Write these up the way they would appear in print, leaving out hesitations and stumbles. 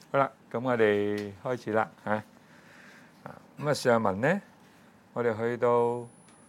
好啦，咁我哋開始啦嚇。咁上文呢，我哋去到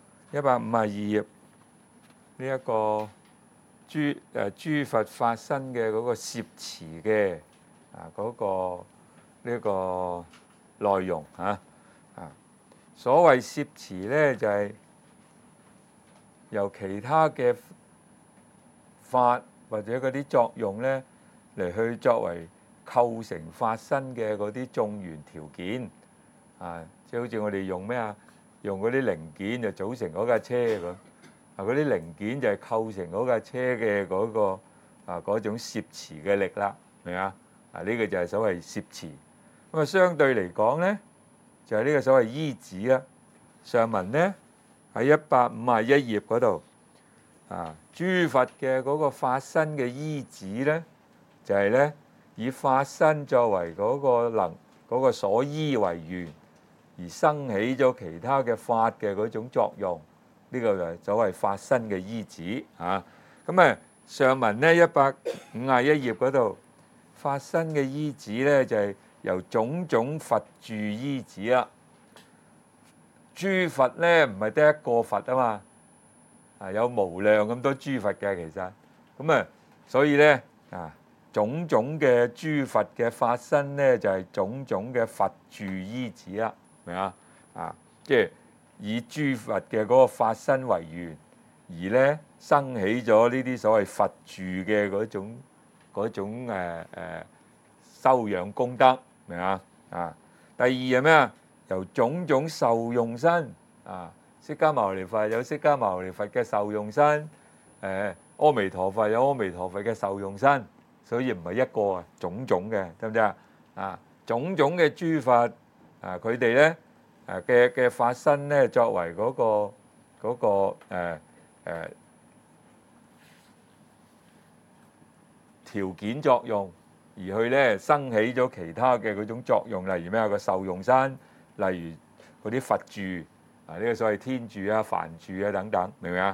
152頁呢一個諸佛法身嘅嗰個攝持嘅嗰個呢個內容嚇。所謂攝持呢，就係由其他嘅法或者嗰啲作用呢嚟去作為構成法身嘅嗰啲眾緣條件即係好似我哋用咩用嗰啲零件就組成嗰架車咁嗰啲零件就係構成嗰架車嘅嗰種攝持嘅力啦，明啊？呢個就係所謂攝持。咁相對嚟講呢，就係呢個所謂依止啦。上文呢喺151頁嗰度諸佛嘅嗰個法身嘅依止呢，就係呢以法身作為嗰個所依為緣，而生起咗其他嘅法嘅嗰種作用，呢個就係所謂法身嘅依止咁上文呢151頁嗰度法身嘅依止呢，就係由種種佛住依止啦。諸佛呢唔係得一個佛啊嘛，有無量咁多諸佛嘅其實，咁所以呢種種嘅諸佛嘅法身呢，就係種種嘅佛住依止啦，明啊？即係以諸佛嘅嗰個法身為緣，而呢生起咗呢啲所謂佛住嘅嗰種修養功德，明啊？第二係咩啊？由種種受用身釋迦牟尼佛有釋迦牟尼佛嘅受用身，阿彌陀佛有阿彌陀佛嘅受用身，所以唔係一個種種嘅，得唔得種種嘅諸佛佢哋咧嘅法身咧，作為嗰個條件作用，而去咧生起咗其他嘅嗰種作用，例如咩個受用身，例如嗰啲佛住呢個所謂天住梵住等等，明唔明啊？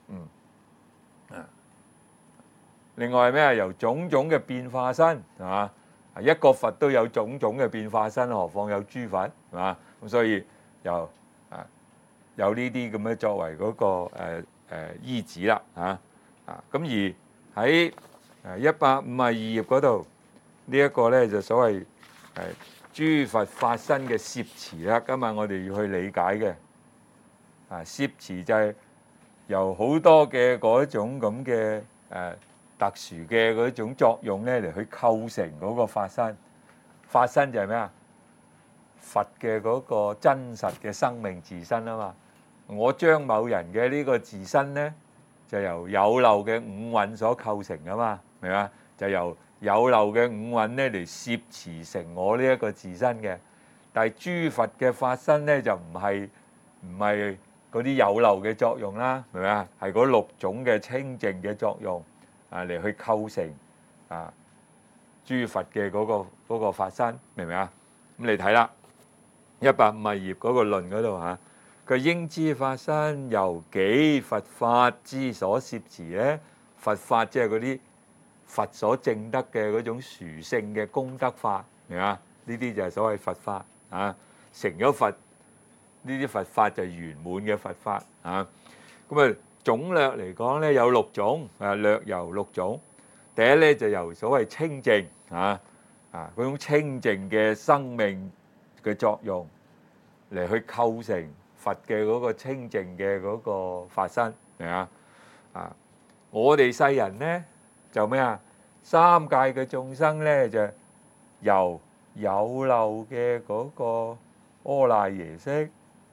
另外係咩由種種嘅變化身係嘛？一個佛都有種種嘅變化身，何況有諸佛係嘛？咁所以有呢啲咁嘅作為嗰個依止啦咁而喺152頁嗰度呢一個咧就所謂諸佛法身嘅攝持啦。今日我哋要去理解嘅攝持就係由好多嘅嗰種咁嘅特殊嘅嗰種作用咧嚟去構成嗰個法身。法身就係咩佛嘅嗰個真實嘅生命自身啊嘛。我將某人嘅呢個自身咧，就由有漏嘅五蘊所構成啊嘛，明嘛？就由有漏嘅五蘊咧嚟攝持成我呢一個自身嘅。但係諸佛嘅法身咧就唔係嗰啲有漏嘅作用啦，明唔明啊？係嗰6種嘅清淨嘅作用嚟去構成諸佛嘅嗰個法身，明唔明啊？咁你睇啦，152頁嗰個論嗰度佢應知法身由己佛法之所攝持咧，佛法即係嗰啲佛所證得嘅嗰種殊勝嘅功德法，明嘛？呢啲就係所謂佛法成咗佛，呢啲佛法就係圓滿嘅佛法咁總略嚟講咧有6種略由6種。第一咧就由所謂清淨嗰種清淨嘅生命嘅作用嚟去構成佛嘅嗰個清淨嘅嗰個法身，明嘛？我哋世人咧就咩三界嘅眾生咧就由有漏嘅嗰個阿賴耶識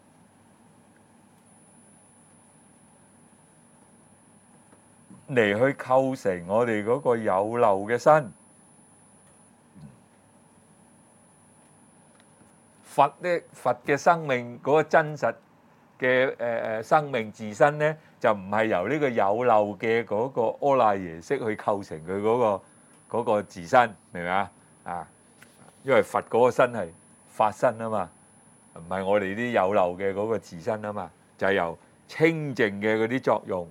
嚟去構成我哋嗰個有漏嘅身。佛嘅生命嗰個真實嘅生命自身咧，就唔係由呢個有漏嘅嗰個阿賴耶識去構成佢嗰個自身，明唔明啊？因為佛嗰個身係法身啊嘛，唔係我哋啲有漏嘅嗰個自身啊嘛，就係由清淨嘅嗰啲作用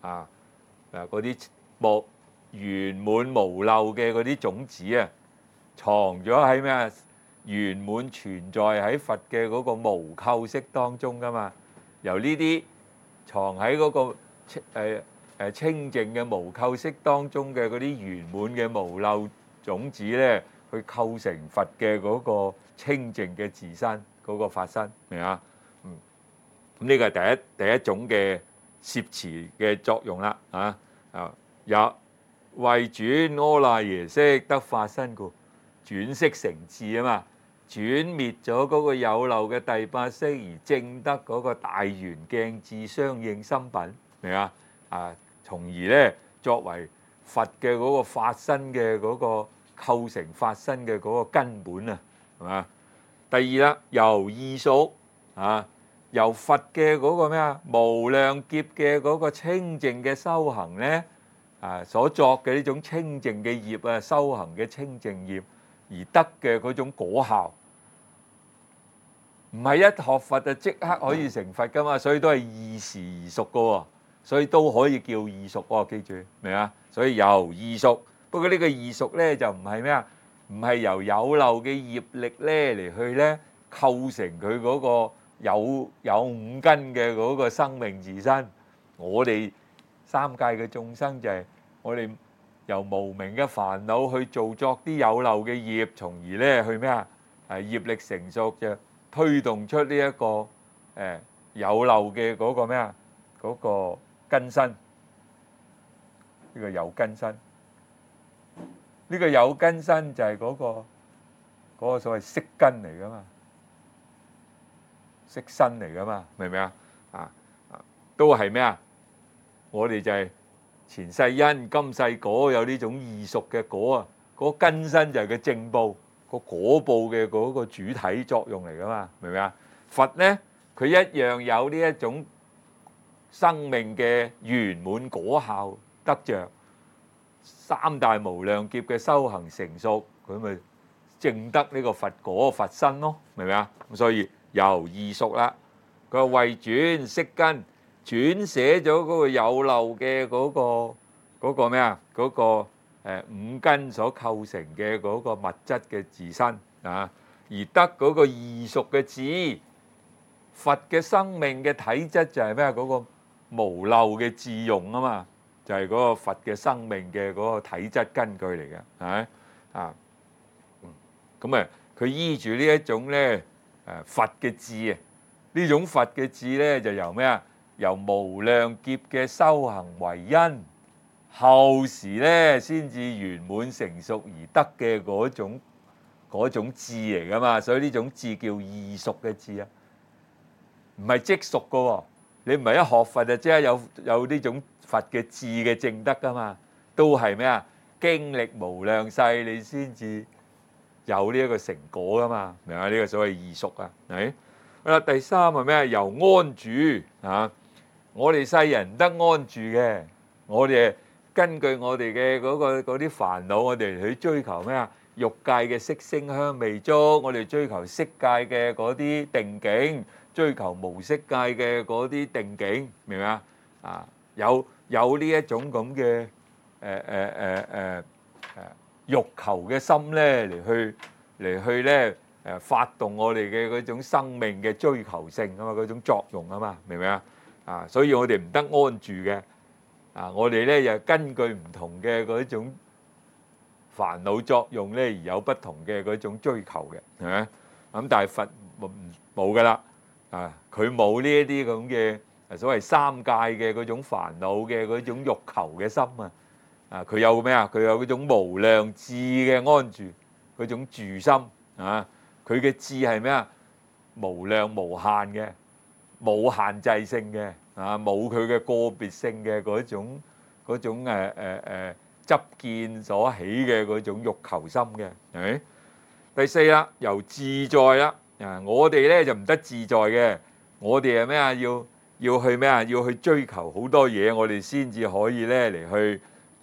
嗰啲圓滿無漏嘅嗰啲種子藏咗喺咩啊？圓滿存在喺佛嘅嗰個無構識當中噶嘛。由呢啲藏喺嗰個清淨嘅無構識當中嘅嗰啲圓滿嘅無漏種子咧，去構成佛嘅嗰個清淨嘅自身嗰個法身，明啊？咁呢個係第一種嘅攝持嘅作用啦，有為轉阿賴耶識得法身故，轉識成智啊嘛，轉滅咗嗰個有漏嘅第八識，而證得嗰個大圓鏡智相應心品，明啊？從而咧作為佛嘅嗰個法身嘅嗰個構成法身嘅嗰個根本啊，係嘛？第二啦，由異熟由佛嘅嗰個咩啊無量劫嘅嗰個清淨嘅修行咧所作嘅呢種清淨嘅業啊，修行嘅清淨業而得嘅嗰種果效，唔係一學佛就即刻可以成佛噶嘛，所以都係異時而熟噶喎，所以都可以叫異熟喎，記住明啊？所以由異熟，不過呢個異熟咧就唔係咩啊？唔係由有漏嘅業力咧嚟去咧構成佢嗰個有五根嘅嗰個生命自身。我哋三界嘅眾生就係我哋由無明嘅煩惱去做作啲有漏嘅業，從而咧去咩啊？業力成熟就推動出呢一個有漏嘅嗰個咩啊？嗰個根身，呢個有根身。呢個有根身就係嗰個所謂色根嚟噶嘛，色身嚟噶嘛，明唔明啊？都係咩啊？我哋就係前世因今世果，有呢種異熟嘅果啊，嗰根身就係個正報，個果報嘅嗰個主體作用嚟噶嘛，明唔明啊？佛咧，佢一樣有呢一種生命嘅圓滿果效得着。三大無量劫嘅修行成熟，佢咪證得呢個佛果佛身咯，明唔明啊？咁所以由異熟啦，佢話為轉色根，轉寫咗嗰個有漏嘅嗰個咩啊？嗰個五根所構成嘅嗰個物質嘅自身啊，而得嗰個異熟嘅智，佛嘅生命嘅體質就係咩啊？嗰個無漏嘅智用啊嘛。就係嗰個佛嘅生命嘅嗰個體質根據嚟嘅，係咪啊？咁啊，佢依住呢一種咧佛嘅智啊，呢種佛嘅智咧就由咩啊？由無量劫嘅修行為因，後時咧先至圓滿成熟而得嘅嗰種智嚟噶嘛，所以呢種智叫異熟嘅智啊，唔係即熟噶喎，你唔係一學佛就即刻有呢種佛嘅智嘅證得噶嘛，都係咩啊？經歷無量世，你先至有呢一個成果噶嘛，明啊？呢個所謂異熟啊，係好啦。第三係咩啊？由安住啊！我哋世人唔得安住嘅，我哋根據我哋嘅嗰啲煩惱，我哋去追求咩啊？欲界嘅色聲香味觸，我哋追求色界嘅嗰啲定境，追求無色界嘅嗰啲定境，明唔明啊？有呢一種咁嘅欲求嘅心咧，嚟去咧發動我哋嘅嗰種生命嘅追求性啊嘛，嗰種作用啊嘛，明唔明啊？所以我哋唔得安住嘅我哋咧又根據唔同嘅嗰種煩惱作用咧，而有不同嘅嗰種追求嘅，係咪？咁但係佛冇噶啦佢冇呢一啲咁嘅。所謂三界嘅嗰種煩惱嘅嗰種欲求嘅心佢有咩啊？佢有嗰種無量智嘅安住，嗰種住心佢嘅智係咩啊？無量無限嘅，冇限制性嘅冇佢嘅個別性嘅嗰種執見所起嘅嗰種欲求心嘅，係咪？第四啦，由自在啦我哋咧就唔得自在嘅，我哋係咩啊？要去咩啊？要去追求好多嘢，我哋先至可以咧嚟去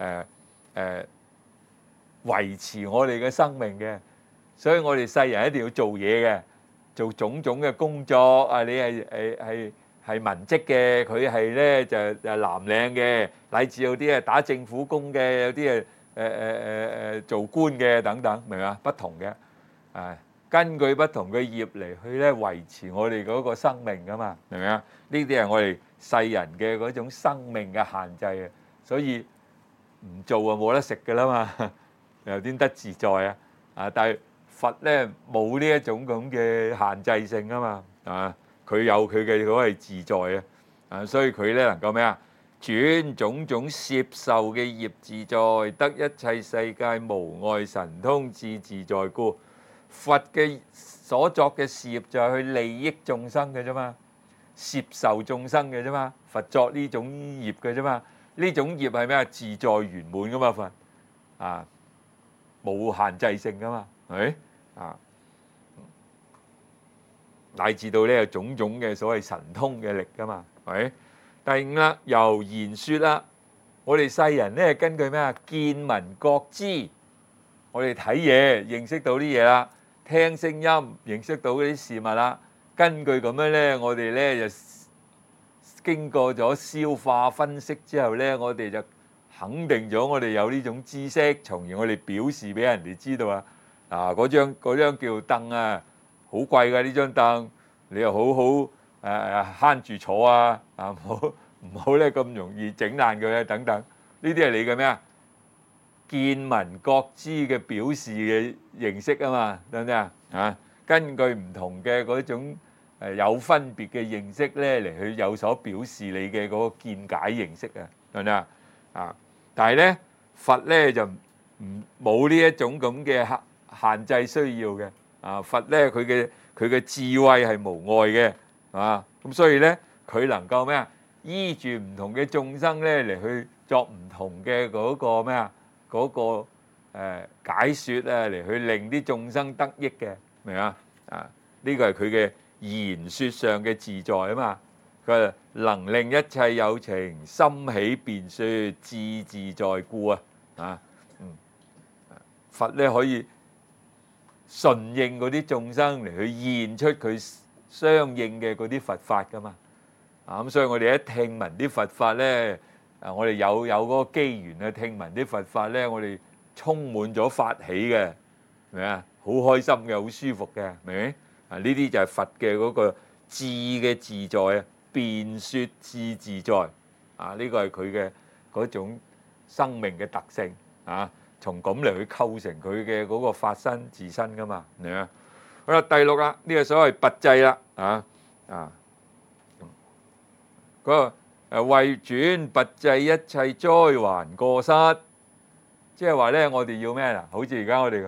維持我哋嘅生命嘅。所以我哋世人一定要做嘢嘅，做種種嘅工作你係文職嘅，佢係咧就藍領嘅，乃至有啲係打政府工嘅，有啲係做官嘅等等，明嘛？不同嘅根據不同嘅業嚟去咧維持我哋嗰個生命噶嘛，明唔明啊？呢啲係我哋世人嘅嗰種生命嘅限制啊，所以唔做啊冇得食噶啦嘛，又點得自在啊？但係佛咧冇呢一種咁嘅限制性啊嘛，佢有佢嘅嗰係自在所以佢咧能夠咩啊？轉種種攝受嘅業自在，得一切世界無礙神通自自在故。佛嘅所作嘅事業就係去利益眾生嘅啫嘛，攝受眾生嘅啫嘛，佛作呢種業嘅啫嘛，呢種業係咩啊？自在圓滿噶嘛，佛冇限制性噶嘛，係咪乃至到呢有種種嘅所謂神通嘅力噶嘛，係咪？第五啦，由言說啦，我哋世人咧根據咩啊？見聞覺知，我哋睇嘢認識到啲嘢啦。聽聲音認識到嗰啲事物啦，根據咁樣咧，我哋咧就經過咗消化分析之後咧，我哋就肯定咗我哋有呢種知識，從而我哋表示俾人哋知道嗰張叫凳啊，好貴㗎呢張凳，你又好好慳住坐唔好咧咁容易整爛佢啊等等，呢啲係你嘅咩啊？見聞覺知嘅表示嘅形式啊嘛，得唔得啊？根據唔同嘅嗰種有分別嘅認識咧，嚟去有所表示你嘅嗰個見解形式得唔得啊？但係咧，佛咧就冇呢一種咁嘅限制需要嘅佛咧佢嘅智慧係無礙嘅咁所以咧佢能夠咩啊？依住唔同嘅眾生咧嚟去作唔同嘅嗰個咩啊？嗰個解説嚟去令啲眾生得益嘅，明啊？呢個係佢嘅言説上嘅自在啊嘛。佢能令一切有情心起便説，自自在故佛咧可以順應嗰啲眾生嚟去現出佢相應嘅嗰啲佛法噶嘛。咁所以我哋一聽聞啲佛法咧。我哋有嗰個機緣去聽聞啲佛法咧，我哋充滿咗法喜嘅，明啊？好開心嘅，好舒服嘅，明唔明？呢啲就係佛嘅嗰個智嘅自在辯說智自在呢個係佢嘅嗰種生命嘅特性從咁嚟去構成佢嘅嗰個法身自身噶嘛，明啊？好啦，第六啦，呢個所謂拔濟啦嗰個。為轉拔濟一切災患過失，即係話咧，我哋要咩啊？好似而家我哋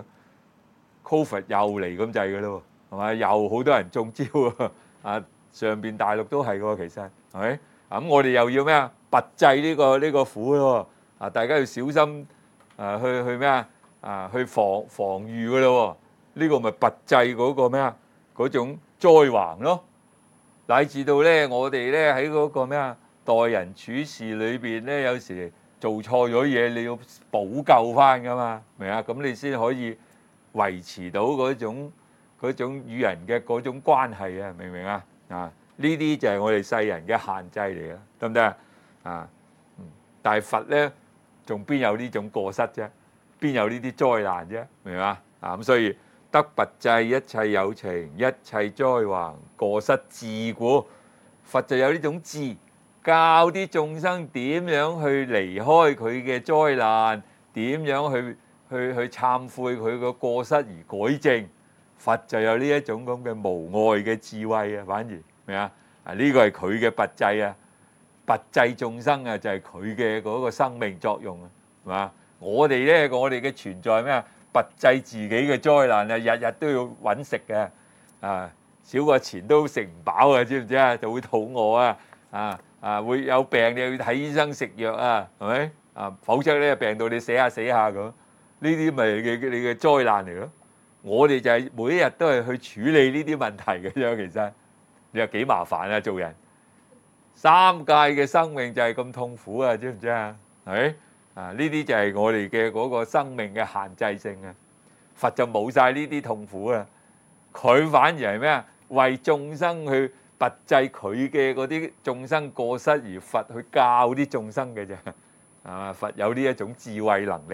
Covid 又嚟咁滯嘅咯，係咪？又好多人中招上邊大陸都係喎，其實係咪？咁我哋又要咩啊？拔濟呢個苦咯，大家要小心去咩去防禦嘅咯，呢個咪拔濟嗰個咩啊？嗰種災患咯，乃至到咧我哋咧喺嗰個咩啊？待人處事裏邊咧，有時做錯咗嘢，你要補救翻噶嘛，明啊？咁你先可以維持到嗰種與人嘅嗰種關係明唔明啊？呢啲就係我哋世人嘅限制嚟嘅，得唔得但係佛咧，仲邊有呢種過失啫？邊有呢啲災難啫？明嘛？咁所以得拔濟一切有情，一切災患過失智故，佛就有呢種智。教啲眾生點樣去離開佢嘅災難，點樣去懺悔佢個過失而改正，佛就有呢一種咁嘅無礙嘅智慧反而明啊？呢個係佢嘅拔濟拔濟眾生就係佢嘅嗰個生命作用係嘛？我哋咧，我哋嘅存在咩啊？拔濟自己嘅災難日日都要揾食嘅少個錢都食唔飽知唔知啊？就會肚餓會有病，你要睇醫生食藥係咪否則咧病到你死下咁，呢啲咪你嘅災難嚟咯。我哋就係每一日都係去處理呢啲問題嘅啫。其實你話幾麻煩做人，三界嘅生命就係咁痛苦知唔知係咪呢啲就係我哋嘅嗰個生命嘅限制性佛就冇晒呢啲痛苦佢反而係咩啊？為眾生去拔濟佢嘅嗰啲眾生過失而佛去教啲眾生嘅啫，佛有呢一種智慧能力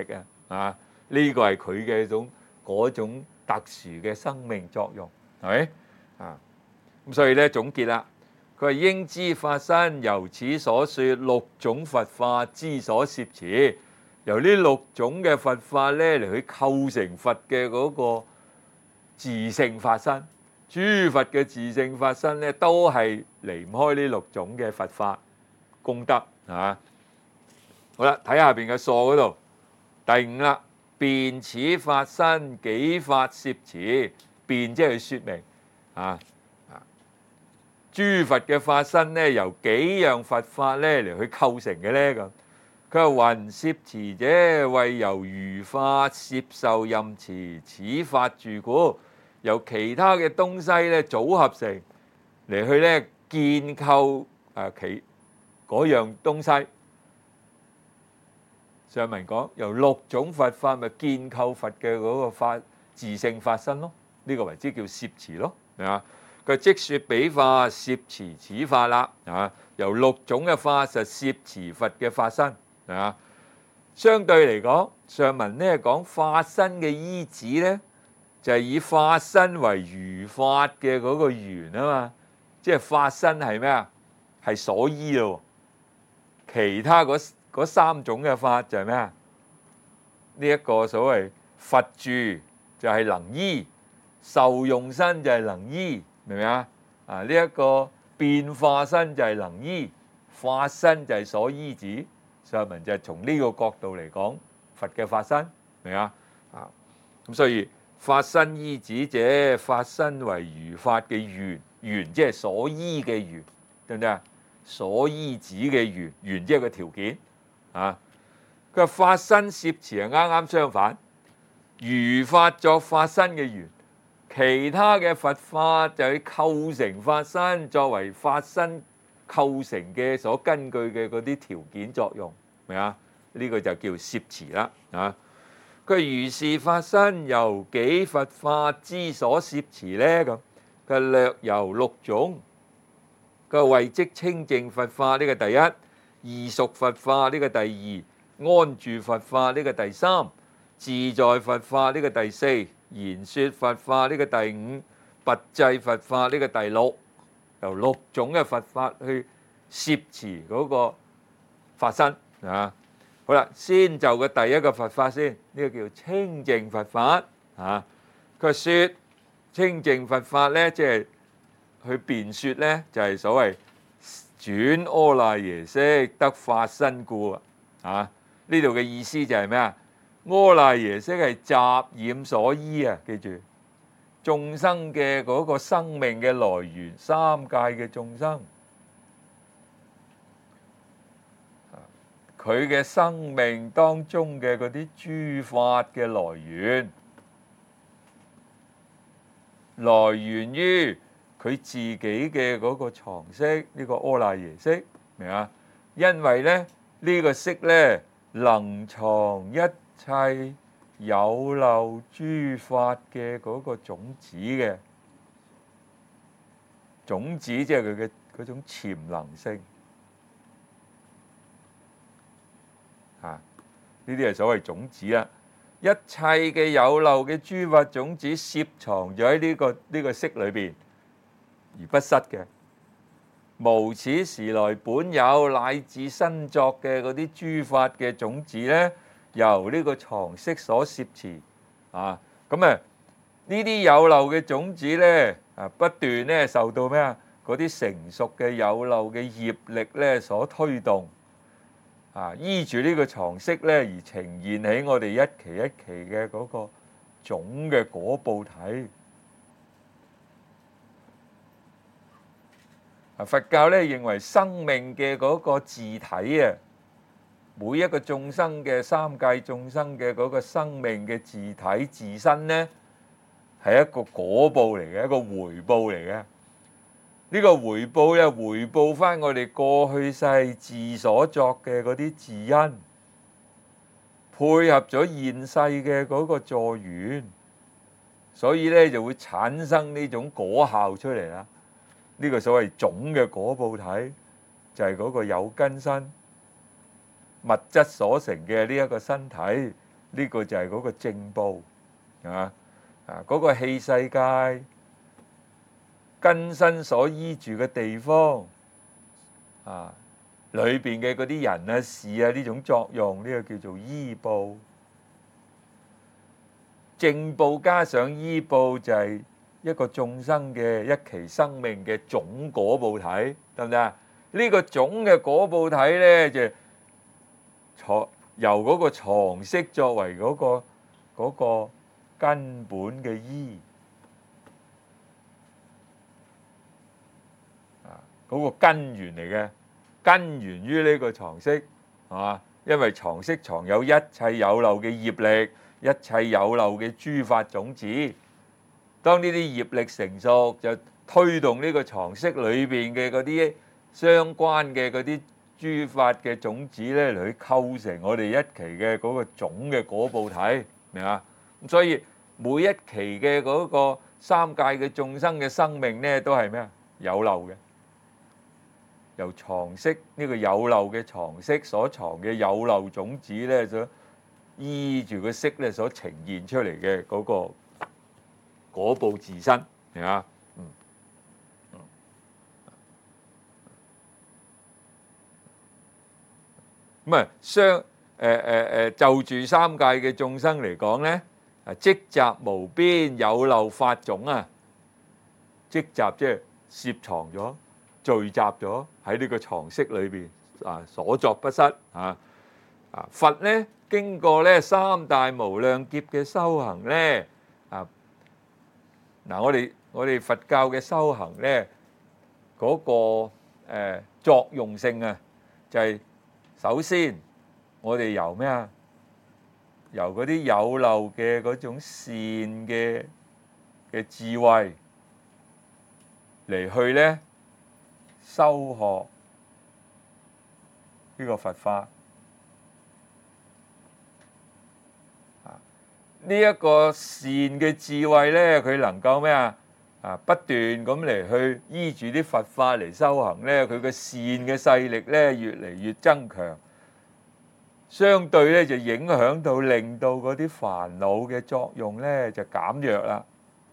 啊！呢個係佢嘅嗰種特殊嘅生命作用，係咪啊？咁所以咧總結啦，佢話應知法身由此所說六種佛法之所攝持，由呢六種嘅佛法咧嚟去構成佛嘅嗰個自性法身。諸佛嘅自性法身咧，都係離唔開呢六種嘅佛法功德啊！好啦，睇下邊嘅疏嗰度，第五啦，辨此法身幾法攝持，辨即係去説明啊！諸佛嘅法身咧，由幾樣佛法咧嚟去構成嘅咧咁。佢話云攝持者，為由餘法攝受任持，此法住故。由其他嘅東西咧組合成嚟去咧建構其嗰樣東西。上文講由六種佛法咪建構佛嘅嗰個法自性法身咯，呢個為之叫攝持咯，係嘛？佢即說彼法攝持此法啦，啊，由六種嘅法實攝持佛嘅法身，係嘛？相對嚟講，上文咧講法身嘅依止咧。就係以法身為餘法嘅嗰個緣啊嘛，即係法身係咩啊？係所依咯。其他嗰三種嘅法就係咩啊？呢一個所謂佛住就係能依，受用身就係能依，明唔明啊？啊，呢一個變化身就係能依，法身就係所依止。上文就係從呢個角度嚟講佛嘅法身，明唔明啊？啊，咁所以。法身依止者，法身為餘法嘅緣，緣即係所依嘅緣，對唔對啊？所依止嘅緣，緣即係個條件啊。佢話法身攝持係啱啱相反，餘法作法身嘅緣，其他嘅佛法就去構成法身，作為法身構成嘅所根據嘅嗰啲條件作用，明啊？呢個就叫攝持啦啊。佢如是法身由幾佛法之所攝持呢？咁佢略由六種。佢謂即清淨佛法呢個第一，異熟佛法呢個第二，安住佛法呢個第三，自在佛法呢個第四，言說佛法呢個第五，拔濟佛法呢個第六。由六種嘅佛法去攝持嗰個法身啊。好啦，先就個第一個佛法先，呢個叫清淨佛法啊。佢説清淨佛法咧，即係去辯説咧，就係所謂轉阿賴耶識得法身故啊。呢度嘅意思就係咩啊？阿賴耶識係雜染所依啊，記住眾生嘅嗰個生命嘅來源，三界嘅眾生。佢嘅生命當中嘅嗰啲諸法嘅來源於佢自己嘅嗰個常識，呢個阿賴耶識，明啊？因為咧呢個識咧能藏一切有漏諸法嘅嗰個種子嘅種子，即係佢嘅嗰種潛能性。呢啲係所謂種子啦，一切嘅有漏嘅諸法種子攝藏咗喺呢個識裏邊，而不失嘅。無始時來本有乃至新作嘅嗰啲諸法嘅種子咧，由呢個藏識所攝持啊。咁呢啲有漏嘅種子咧不斷咧受到咩啊？嗰啲成熟嘅有漏嘅業力咧所推動。依住呢個常識咧，而呈現起我哋一期一期嘅嗰個總嘅果報體。佛教咧認為生命嘅嗰個自體啊，每一個眾生嘅三界眾生嘅嗰個生命嘅自體自身咧，係一個果報嚟嘅，一個回報嚟嘅。呢個回報咧，回報翻我哋過去世自所作嘅嗰啲自因，配合咗現世嘅嗰個助緣，所以咧就會產生呢種果效出嚟啦。呢個所謂總嘅果報體，就係嗰個有根身物質所成嘅呢一個身體， 呢個就係嗰個正報啊！嗰個器世界根身所依住嘅地方啊，裏邊嘅嗰啲人啊、事啊呢種作用，呢個叫做依報。正報加上依報就係一個眾生嘅一期生命嘅總果報體，得唔得啊？呢個總嘅果報體咧，就由嗰個藏識作為嗰個根本嘅依嗰個根源嚟嘅，根源於呢個藏識，係嘛？因為藏識藏有一切有漏嘅業力，一切有漏嘅諸法種子。當呢啲業力成熟，就推動呢個藏識裏邊嘅嗰啲相關嘅嗰啲諸法嘅種子咧，嚟去構成我哋一期嘅嗰個總嘅果報體，明嘛？咁所以每一期嘅嗰個三界嘅眾生嘅生命咧，都係咩啊？有漏嘅。由藏識呢個有漏嘅藏識所藏嘅有漏種子咧，所依住個識咧所呈現出嚟嘅嗰個果報自身，係嘛？咁啊，就住三界嘅眾生嚟講咧，積集無邊有漏法種啊，積集即係攝藏咗。聚集咗喺呢個藏識裏邊啊，所作不失啊！佛咧經過咧三大無量劫嘅修行咧啊，嗱我哋佛教嘅修行咧嗰個作用性啊，就係首先我哋由咩啊？由嗰啲有漏嘅嗰種善嘅智慧嚟去咧。修學呢個佛法，呢一個善嘅智慧咧，佢能夠咩啊？不斷咁嚟去依住啲佛法嚟修行咧，佢嘅善嘅勢力咧越嚟越增強，相對咧就影響到令到嗰啲煩惱嘅作用咧就減弱啦，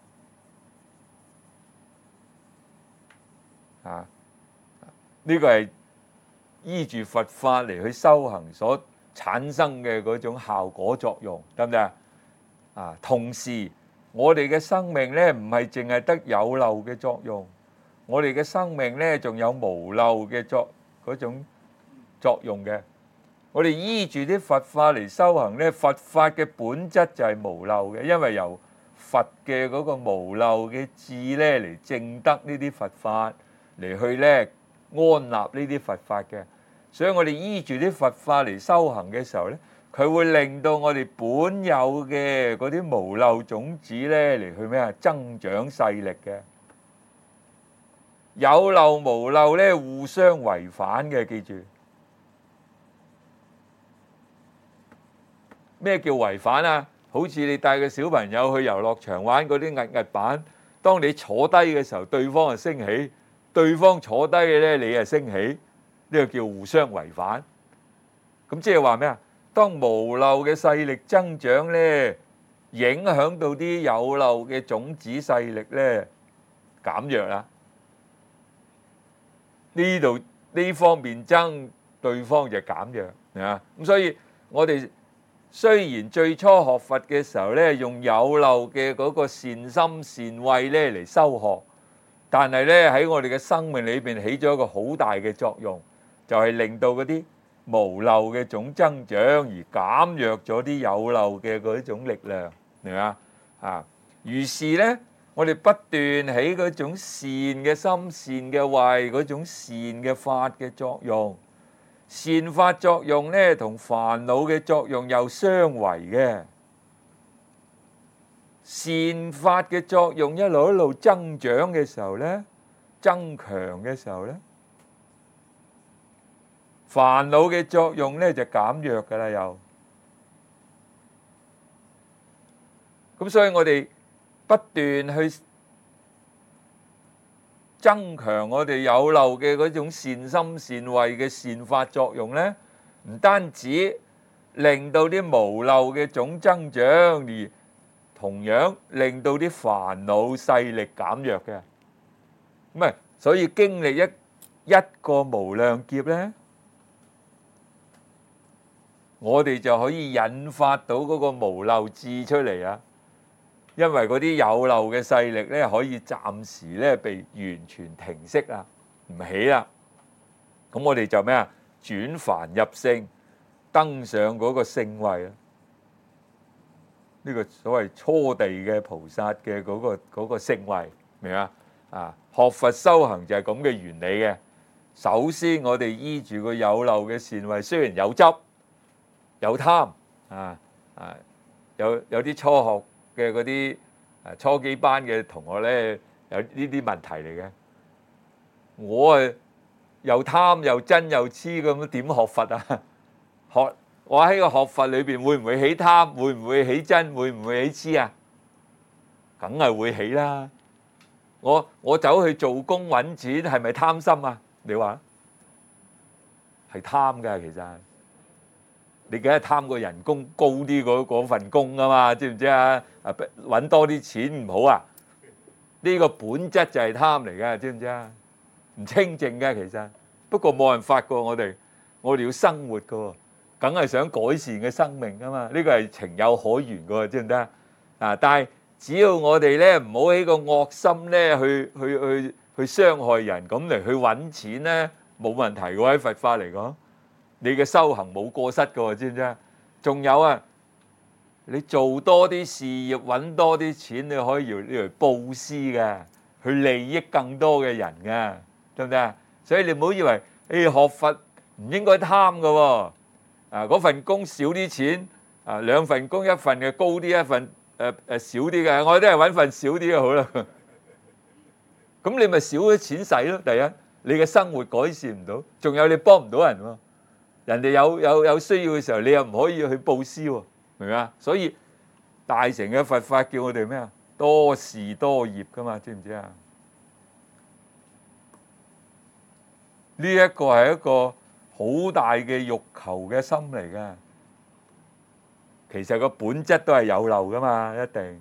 呢個係依住佛法嚟去修行所產生嘅嗰種效果作用，得唔得啊？同時我哋嘅生命咧唔係淨係得有漏嘅作用，我哋嘅生命咧仲有無漏嘅嗰種作用嘅。我哋依住啲佛法嚟修行咧，佛法嘅本質就係無漏嘅，因為由佛嘅嗰個無漏嘅智咧嚟證得呢啲佛法嚟去咧。安立呢啲佛法嘅，所以我哋依住啲佛法嚟修行嘅時候咧，佢會令到我哋本有嘅嗰啲無漏種子咧嚟去咩啊？增長勢力嘅。有漏無漏咧互相違反嘅，記住。咩叫違反啊？好似你帶個小朋友去遊樂場玩嗰啲壓板，當你坐低嘅時候，對方就升起。對方坐低嘅咧，你係升起，呢個叫互相違反。咁即係話咩啊？當無漏嘅勢力增長咧，影響到啲有漏嘅種子勢力咧減弱啦。呢方面增，對方就減弱啊。咁所以我哋雖然最初學佛嘅時候咧，用有漏嘅嗰個善心善慧咧嚟修學。但係咧喺我哋嘅生命裏邊起咗一個好大嘅作用，就係令到嗰啲無漏嘅種增長而減弱咗啲有漏嘅嗰種力量，明嘛？於是咧，我哋不斷起嗰種善嘅心、善嘅慧、嗰種善嘅法嘅作用，善法作用咧同煩惱嘅作用又相違嘅。善法嘅作用一路增長嘅時候咧，增強嘅時候咧，煩惱嘅作用咧就減弱噶啦又。咁所以我哋不斷去增強我哋有漏嘅嗰種善心善慧嘅善法作用咧，唔單止令到啲無漏嘅總增長，而同樣令到啲煩惱勢力減弱嘅。咁啊，所以經歷一個無量劫咧，我哋就可以引發到嗰個無漏智出嚟啊！因為嗰啲有漏嘅勢力咧，可以暫時咧被完全停息啊，唔起啦。咁我哋就咩啊？轉凡入聖，登上嗰個聖位啊！呢個所謂初地嘅菩薩嘅嗰個聖位，明啊？啊，學佛修行就係咁嘅原理嘅。首先，我哋依住個有漏嘅善慧，雖然有執、有貪有啲初學嘅嗰啲初幾班嘅同學咧，有呢啲問題嚟嘅。我又貪又憎又痴咁，點學佛啊？我喺個學佛裏邊會唔會起貪？會唔會起憎？會唔會起痴啊？梗係會起啦！我走去做工揾錢，係咪貪心啊？你話係貪㗎，其實你梗係貪個人工高啲嗰份工啊嘛，知唔知啊？揾多啲錢唔好啊？呢個本質就係貪嚟㗎，知唔知啊？唔清淨㗎，其實不過冇辦法㗎，我哋要生活㗎，梗係想改善嘅生命啊嘛。呢個係情有可原㗎，知唔知啊？但係只要我哋咧唔好喺個惡心咧去傷害人，咁嚟去揾錢咧冇問題㗎。喺佛法嚟講，你嘅修行冇過失㗎，知唔知啊？仲有啊，你做多啲事業，揾多啲錢，你可以嚟布施嘅，去利益更多嘅人嘅，對唔對啊？所以你唔好以為學佛唔應該貪㗎喎。嗰份工少啲錢，兩份工，一份嘅高啲，一份少啲嘅，我都係揾份少啲嘅好啦。咁你咪少咗錢使咯。第一，你嘅生活改善唔到，仲有你幫唔到人喎。人哋有需要嘅時候，你又唔可以去布施喎，明唔明啊？所以大乘嘅佛法叫我哋咩啊？多事多業噶嘛，知唔知啊？呢一個係一個好大嘅欲求嘅心嚟㗎。其實個本質都係有漏噶嘛，一定。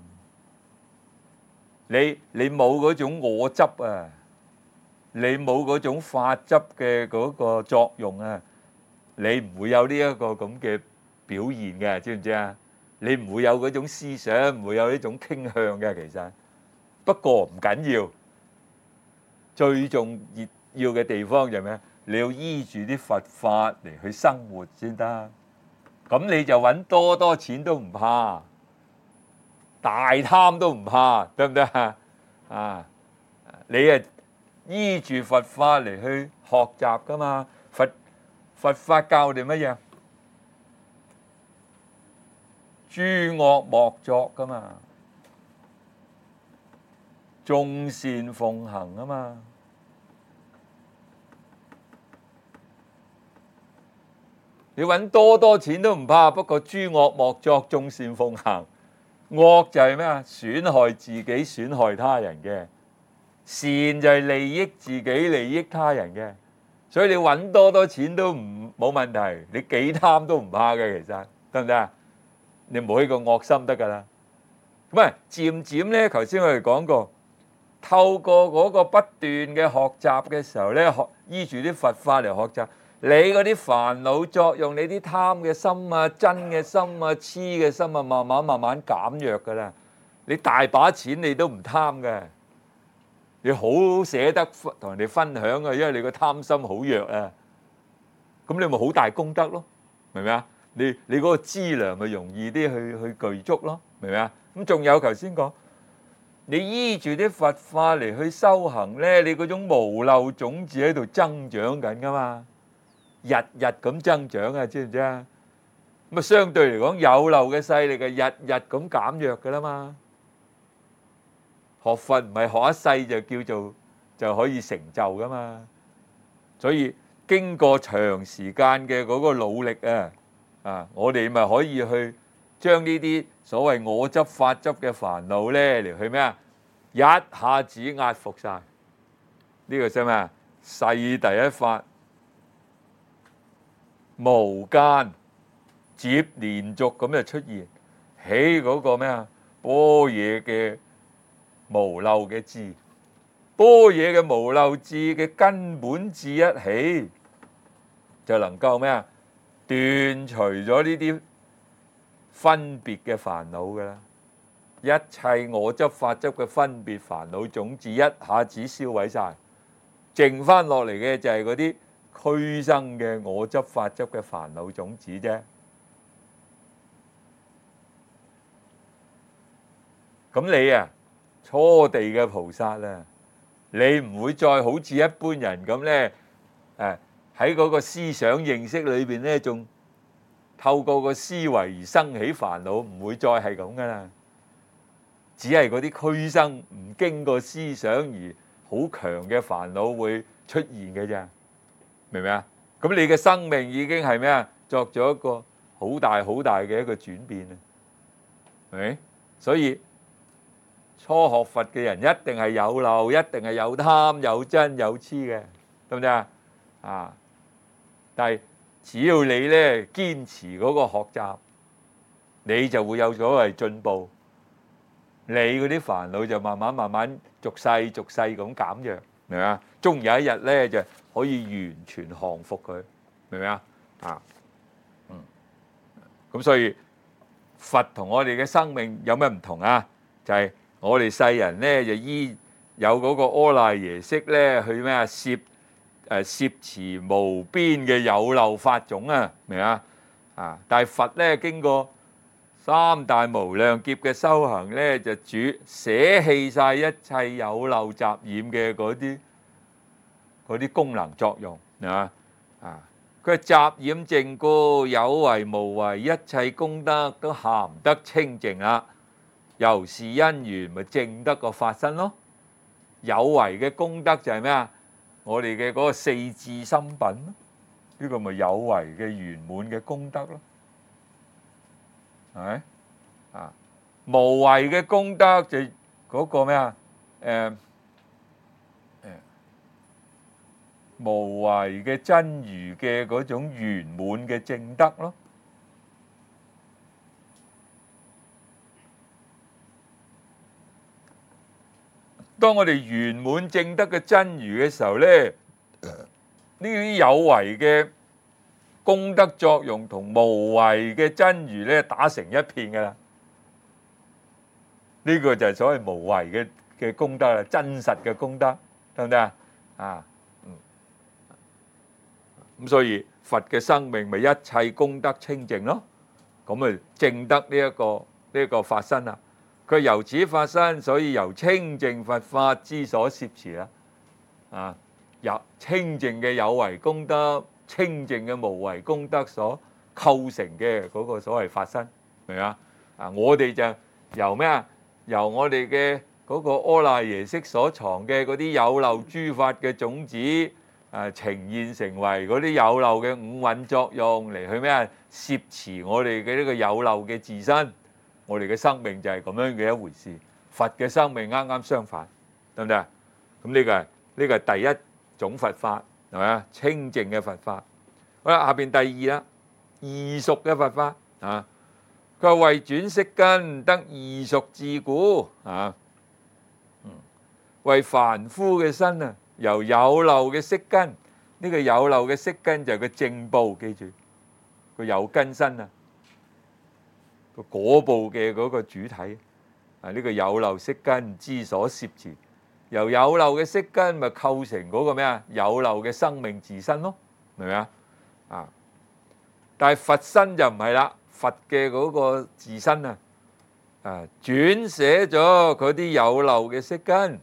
你冇嗰種我執啊，你冇嗰種法執嘅嗰個作用啊，你唔會有呢一個咁嘅表現嘅，知唔知啊？你唔會有嗰種思想，唔會有呢種傾向嘅。其實不過唔緊要，最重要嘅地方就係咩？你要依住啲佛法嚟去生活先得。咁你就揾多錢都唔怕，大貪都唔怕，對唔對啊？你係依住佛法嚟去學習噶嘛？佛法教我哋乜嘢？諸惡莫作噶嘛，眾善奉行啊嘛。你揾多錢都唔怕，不過諸惡莫作，眾善奉行。惡就係咩啊？損害自己、損害他人嘅。善就係利益自己、利益他人嘅。所以你揾多錢都冇問題，你幾貪都唔怕嘅，其實得唔得啊？你冇呢個惡心得㗎啦。咁啊，漸漸咧，頭先我哋講過，透過嗰個不斷嘅學習嘅時候咧，依住啲佛法嚟學習。你嗰啲煩惱作用，你啲貪嘅心啊、憎嘅心啊、痴嘅心啊，慢慢減弱噶啦。你大把錢你都唔貪嘅，你好捨得同人哋分享啊，因為你個貪心好弱啊。咁你咪好大功德咯，明唔明啊？你嗰個資糧咪容易啲去具足咯，明唔明啊？咁仲有頭先講，你依住啲佛法嚟去修行咧，你嗰種無漏種子喺度增長緊噶嘛。日日咁增長啊，知唔知啊？咁啊，相對嚟講有漏嘅勢力啊，日日咁減弱噶啦嘛。學佛唔係學一世就可以成就噶嘛。所以經過長時間嘅嗰個努力啊，我哋咪可以去將呢啲所謂我執法執嘅煩惱咧嚟去咩啊？一下子壓服晒。呢個係咩啊？世第一法。無間接連續咁就出現起嗰個咩啊？般若嘅無漏嘅智，般若嘅無漏智嘅根本智一起，就能夠咩啊？斷除咗呢啲分別嘅煩惱噶啦，一切我執法執嘅分別煩惱種子一下子燒毀晒，剩翻落嚟嘅就係嗰啲俱生嘅我執法執嘅煩惱種子啫。咁你啊，初地嘅菩薩啊，你唔會再好似一般人咁咧，喺嗰個思想認識裏邊咧，仲透過個思維而生起煩惱，唔會再係咁噶啦。只係嗰啲俱生唔經過思想而好強嘅煩惱會出現嘅啫，明唔明啊？咁你嘅生命已經係咩啊？作咗一個好大好大嘅一個轉變啊，係咪？所以初學佛嘅人一定係有漏，一定係有貪、有瞋、有痴嘅，得唔得啊？啊！但係只要你咧堅持嗰個學習，你就會有所謂進步。你嗰啲煩惱就慢慢逐細咁減弱，明唔明啊？終有一日咧就可以完全降服佢，明唔明啊？咁所以佛同我哋嘅生命有咩唔同啊？就係我哋世人咧就有嗰個阿賴耶識咧去咩啊？攝持無邊嘅有漏法種啊，明啊？但係佛咧經過三大無量劫嘅修行咧，就捨棄晒一切有漏雜染嘅嗰啲功能作用啊！佢係雜染淨故，有為無為，一切功德都咸得清淨啦。由是因緣咪證得個法身咯。有為嘅功德就係咩啊？我哋嘅嗰個四智心品咯，呢個咪有為嘅圓滿嘅功德咯，係咪？無為嘅功德就嗰個咩啊？無為嘅真如嘅嗰種圓滿嘅正德咯。當我哋圓滿正德嘅真如嘅時候咧，呢啲有為嘅功德作用同無為嘅真如咧打成一片噶啦。呢個就係所謂無為嘅功德啦，真實嘅功德，得唔得啊？咁所以佛嘅生命咪一切功德清淨咯，咁咪證得呢一個法身啦。佢由此發生，所以由清淨佛法之所攝持啦。由清淨嘅有為功德、清淨嘅無為功德所構成嘅嗰個所謂法身，明啊？我哋就由咩啊？由我哋嘅嗰個阿賴耶識所藏嘅嗰啲有漏諸法嘅種子，呈現成為嗰啲有漏嘅五蘊作用嚟去咩啊？攝持我哋嘅呢個有漏嘅自身。我哋嘅生命就係咁樣嘅一回事，佛嘅生命啱啱相反，得唔得啊？咁呢個係第一種佛法，係咪啊？清淨嘅佛法。好啦，下邊第二啦，異熟嘅佛法啊。佢話為轉色根得異熟智故為凡夫嘅身啊，由有漏嘅色根，呢個有漏嘅色根就係個正報，記住個有根身啊。個果報嘅嗰個主體呢個有漏色根之所攝持，由有漏嘅色根咪構成嗰個咩啊？有漏嘅生命自身咯，明唔明啊？但係佛身就唔係啦，佛嘅嗰個自身轉捨咗嗰啲有漏嘅色根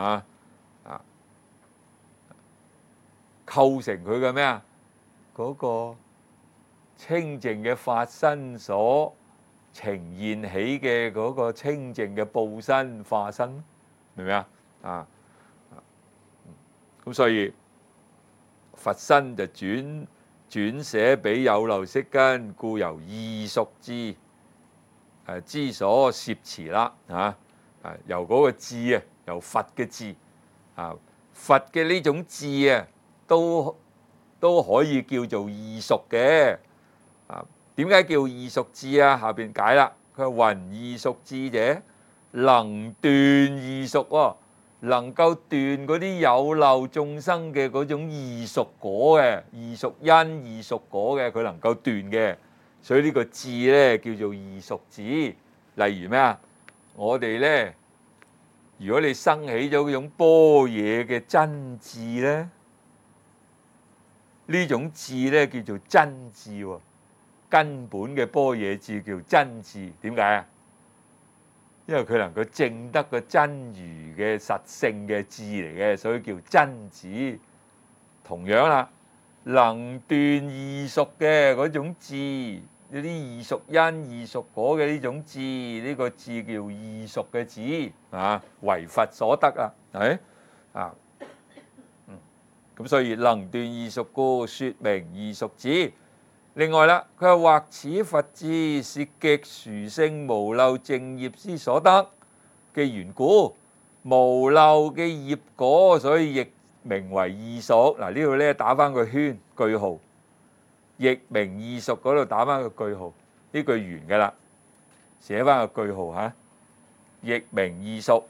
構成佢嘅咩啊？嗰個清淨嘅法身所呈現起嘅嗰個清淨嘅報身化身，明唔明啊？咁所以佛身就轉捨俾有漏色根，故由異熟智之所攝持啦。由嗰個智由佛嘅智佛嘅呢種智都可以叫做異熟嘅。 點解叫異熟智啊？下邊解啦，佢話云異熟智者，能斷異熟喎，能夠斷嗰啲有漏眾生嘅嗰種異熟果嘅異熟因、異熟果嘅，佢能夠斷嘅，所以呢個智咧叫做異熟智。例如咩啊？我哋咧，如果你生起咗嗰種般若嘅真智咧，呢種智咧叫做真智喎，根本嘅般若智叫真智。點解啊？因為佢能夠證得個真如嘅實性嘅智嚟嘅，所以叫真智。同樣啦，能斷異熟嘅嗰種智，呢啲異熟因、異熟果嘅呢種智，呢個智叫異熟嘅智啊，為佛所得啊，係啊，咁所以能斷異熟故，說名異熟智。另外啦，佢話或此佛智是極殊勝無漏淨業之所得嘅緣故，無漏嘅業果，所以亦名為異熟。嗱，呢度咧打翻個圈句號，亦名異熟嗰度打翻個句號，呢句完噶啦，寫翻個句號嚇，亦名異熟。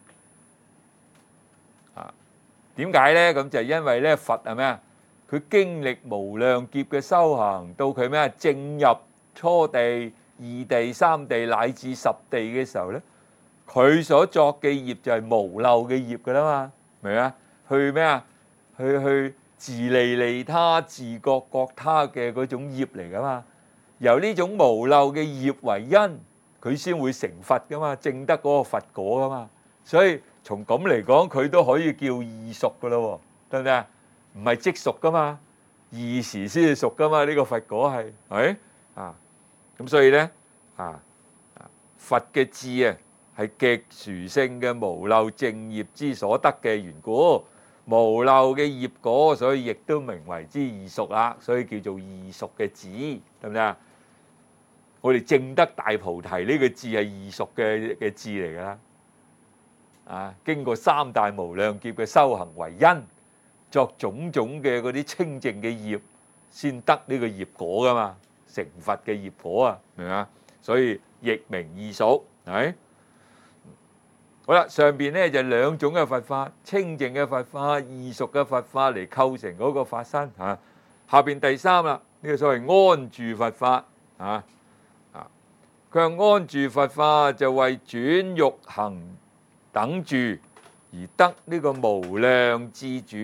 啊，點解咧？咁就係因為咧佛係咩啊？佢經歷無量劫嘅修行，到佢咩啊？正入初地、二地、三地乃至十地嘅時候咧，佢所作嘅業就係無漏嘅業噶啦嘛，明唔明啊？去咩啊？去自利利他、自覺覺他嘅嗰種業嚟噶嘛。由呢種無漏嘅業為因，佢先會成佛噶嘛，證得嗰個佛果噶嘛。所以從咁嚟講，佢都可以叫異熟噶咯，得唔得啊？唔係即熟噶嘛，異時先至熟噶嘛。呢個佛果係咪啊？咁所以咧佛嘅智啊，係極殊勝嘅無漏淨業之所得嘅緣故，無漏嘅業果，所以亦都名為之異熟啦。所以叫做異熟嘅智，得唔得啊？我哋證得大菩提呢個智係異熟嘅智嚟噶啦。啊，經過三大無量劫嘅修行為因，作種種嘅嗰啲清淨嘅業，先得呢個業果噶嘛，成佛嘅業果啊，明唔明啊？所以亦名異熟，係。好啦，上邊咧就兩種嘅佛法，清淨嘅佛法、異熟嘅佛法嚟構成嗰個法身嚇。下邊第三啦，呢個所謂安住佛法嚇佢話安住佛法就為轉欲行等住而得呢個無量智住。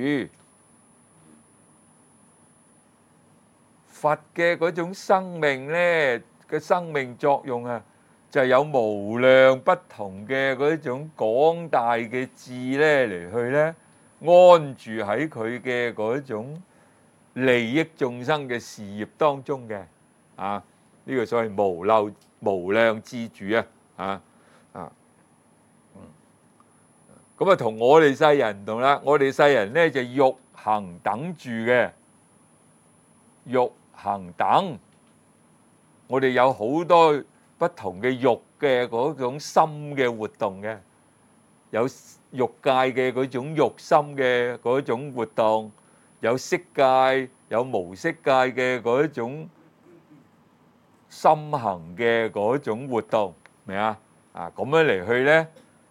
佛嘅嗰種生命咧嘅生命作用啊，就係有無量不同嘅嗰種廣大嘅智咧嚟去咧安住喺佢嘅嗰種利益眾生嘅事業當中嘅啊，呢個所謂無量智住啊咁啊同我哋世人唔同啦，我哋世人咧就欲行等住嘅，欲行等，我哋有好多不同嘅欲嘅嗰種心嘅活動嘅，有欲界嘅嗰種欲心嘅嗰種活動，有色界，有無色界嘅嗰種心行嘅嗰種活動，明啊？咁樣嚟去咧，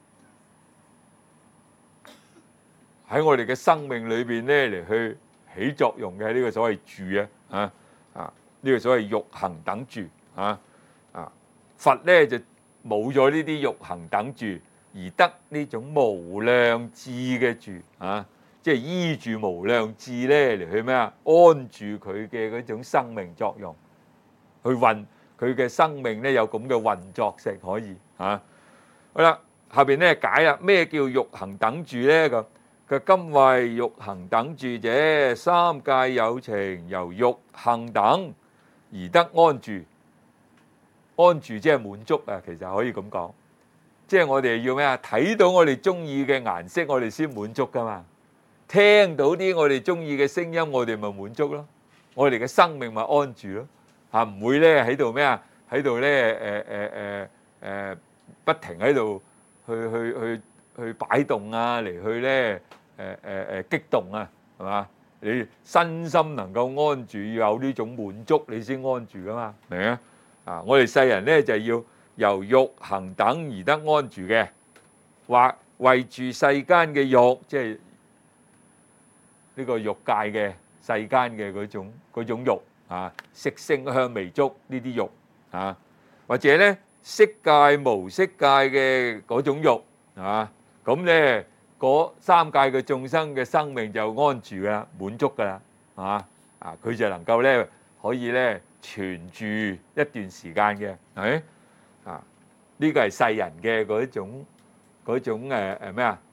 喺我哋嘅生命裏邊咧嚟去起作用嘅呢個所謂住呢個所謂欲行等住佛咧就冇咗呢啲欲行等住，而得呢種無量智嘅住即係依住無量智咧嚟去咩啊？安住佢嘅嗰種生命作用，去運佢嘅生命咧有咁嘅運作性可以好啦，下邊咧解啦，咩叫欲行等住咧？咁佢今為欲行等住者，三界有情由欲行等而得安住。安住即係滿足啊，其實可以咁講，即係我哋要咩啊？睇到我哋中意嘅顏色，我哋先滿足噶嘛。聽到啲我哋中意嘅聲音，我哋咪滿足咯。我哋嘅生命咪安住咯。唔會咧喺度咩啊？喺度咧不停喺度去擺動啊，嚟去咧激動啊，係嘛？ 你身心能夠安住，要有呢種滿足，你先安住噶嘛，明啊？我哋世人咧就要由欲行等而得安住嘅，或為住世間嘅欲，即係呢個欲界嘅世間嘅嗰種欲啊，色聲香味觸呢啲欲啊，或者咧色界無色界嘅嗰種欲啊，咁咧嗰三界嘅眾生嘅生命就安住噶啦，滿足噶啦，佢就能夠咧可以咧存住一段時間嘅，係咪？呢個係世人嘅嗰種咩啊？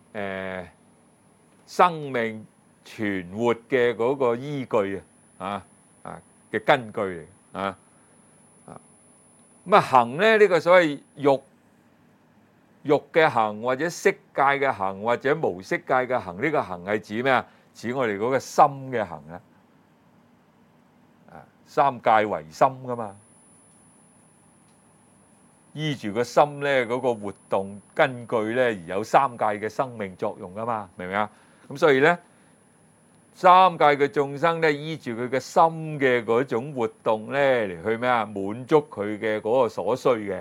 生命存活嘅嗰個依據嘅根據嚟咁行咧，呢個所謂欲嘅行，或者色界嘅行，或者無色界嘅行，呢個行係指咩啊？指我哋嗰個心嘅行啊！三界為心噶嘛，依住個心咧嗰個活動根據咧而有三界嘅生命作用噶嘛，明唔明啊？咁所以咧，三界嘅眾生咧依住佢嘅心嘅嗰種活動咧嚟去咩啊？滿足佢嘅嗰個所需嘅，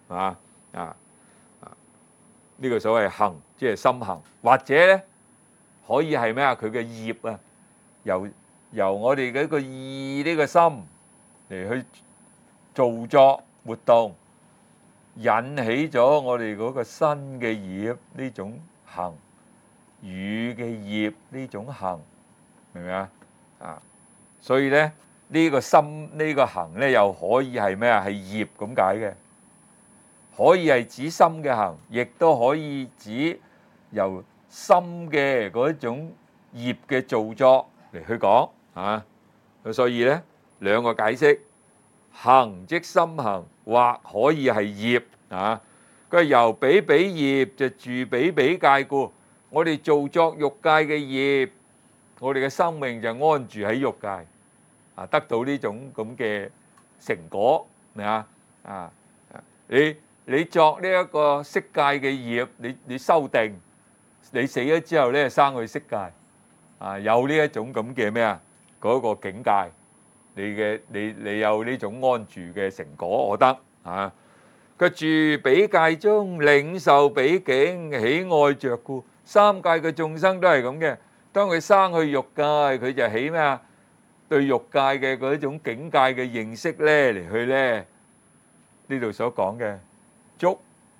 呢個所謂行，即係心行，或者咧可以係咩啊？佢嘅業啊，由我哋嘅一個意呢個心嚟去造作活動，引起咗我哋嗰個身嘅業呢種行，語嘅業呢種行，明唔明啊？所以咧呢個心呢個行咧又可以係咩啊？係業咁解嘅，可以係指心嘅行，亦都可以指由心嘅嗰種業嘅造作嚟去講。所以咧兩個解釋，行即心行，或可以係業佢係由彼彼業就住彼彼界故，我哋造作欲界嘅業，我哋嘅生命就安住喺欲界得到呢種咁嘅成果，明啊？你作呢一個色界嘅業，你修定，你死咗之後咧生去色界有呢一種咁嘅咩啊？嗰個境界，你有呢種安住嘅成果，我得佢住彼界中，領受彼境，喜愛着故。三界嘅眾生都係咁嘅，當佢生去欲界，佢就起咩啊？對欲界嘅嗰種境界嘅認識咧，嚟去咧呢度所講嘅觸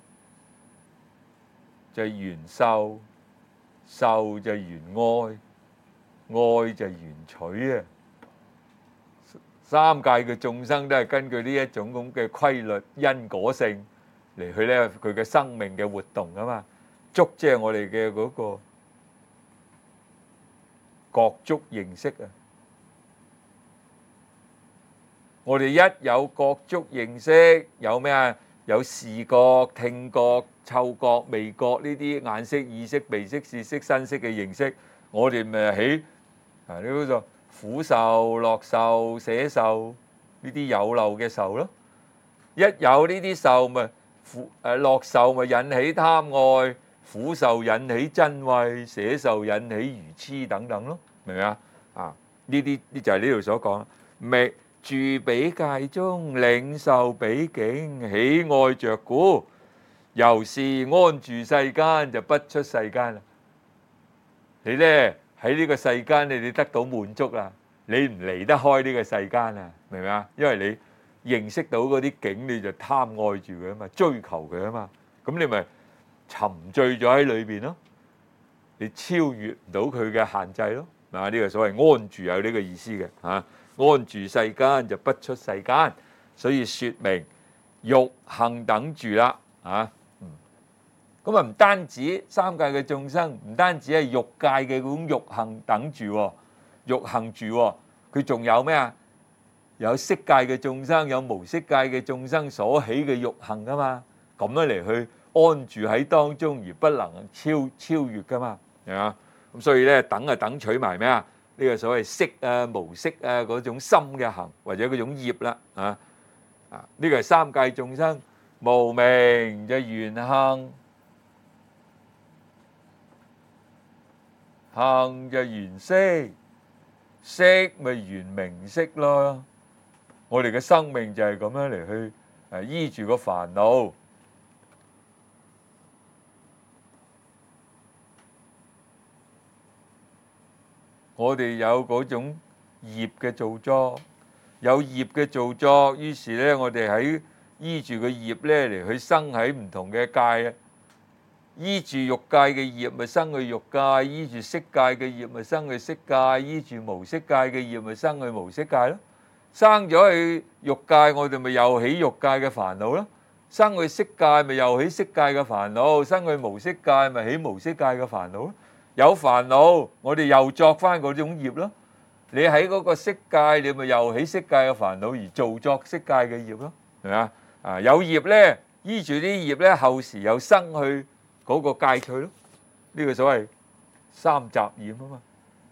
就係緣受，受就係緣愛，愛就係緣取啊！三界嘅眾生都係根據呢一種咁嘅規律因果性嚟去咧佢嘅生命嘅活動啊嘛。觸即係我哋嘅嗰個覺觸認識啊！我哋一有覺觸認識，有咩啊？有視覺、聽覺、嗅覺、味覺呢啲眼識、耳識、鼻識、舌識、身識嘅認識，我哋咪起呢嗰個苦受、樂受、捨受呢啲有漏嘅受咯。一有呢啲受咪樂受咪引起貪愛，苦受引起瞋恚，捨受引起愚痴等等咯，明唔明啊？呢啲就係呢度所講，未住彼界中，領受彼境，喜愛着故，由是安住世間，就不出世間啦。你咧喺呢個世間，你得到滿足啦，你唔離得開呢個世間啊，明唔明啊？因為你認識到嗰啲境，你就貪愛住佢啊嘛，追求佢啊嘛，咁你咪沉醉咗喺裏邊咯，你超越唔到佢嘅限制咯。呢個所謂安住有呢個意思嘅安住世間就不出世間，所以説明欲行等住啦咁唔單止三界嘅眾生，唔單止係欲界嘅嗰種欲行等住欲行住佢仲有咩啊？有色界嘅眾生，有無色界嘅眾生所起嘅欲行噶嘛，咁樣嚟去安住喺當中而不能超越噶嘛，係嘛？咁所以咧等取埋咩啊？呢個所謂色啊無色啊嗰種心嘅行或者嗰種業啦呢個係三界眾生無明就緣行，行就緣識， 色咪緣名色咯。我哋嘅生命就係咁樣嚟去依住個煩惱。我哋有嗰種業嘅造作，有業嘅造作，於是咧我哋喺依住個業咧嚟去生喺唔同嘅界啊。依住欲界嘅業咪生去欲界，依住色界嘅業咪生去色界，依住無色界嘅業咪生去無色界咯。生咗去欲界，我哋咪又起欲界嘅煩惱咯；生去色界，咪又起色界嘅煩惱；生去無色界，咪起無色界嘅煩惱咯。有煩惱，我哋又作翻嗰種業咯。你喺嗰個色界，你咪又起色界嘅煩惱而造作色界嘅業咯，係咪啊？有業咧，依住啲業咧，後時又生去嗰個界趣咯。呢個所謂三雜染啊嘛。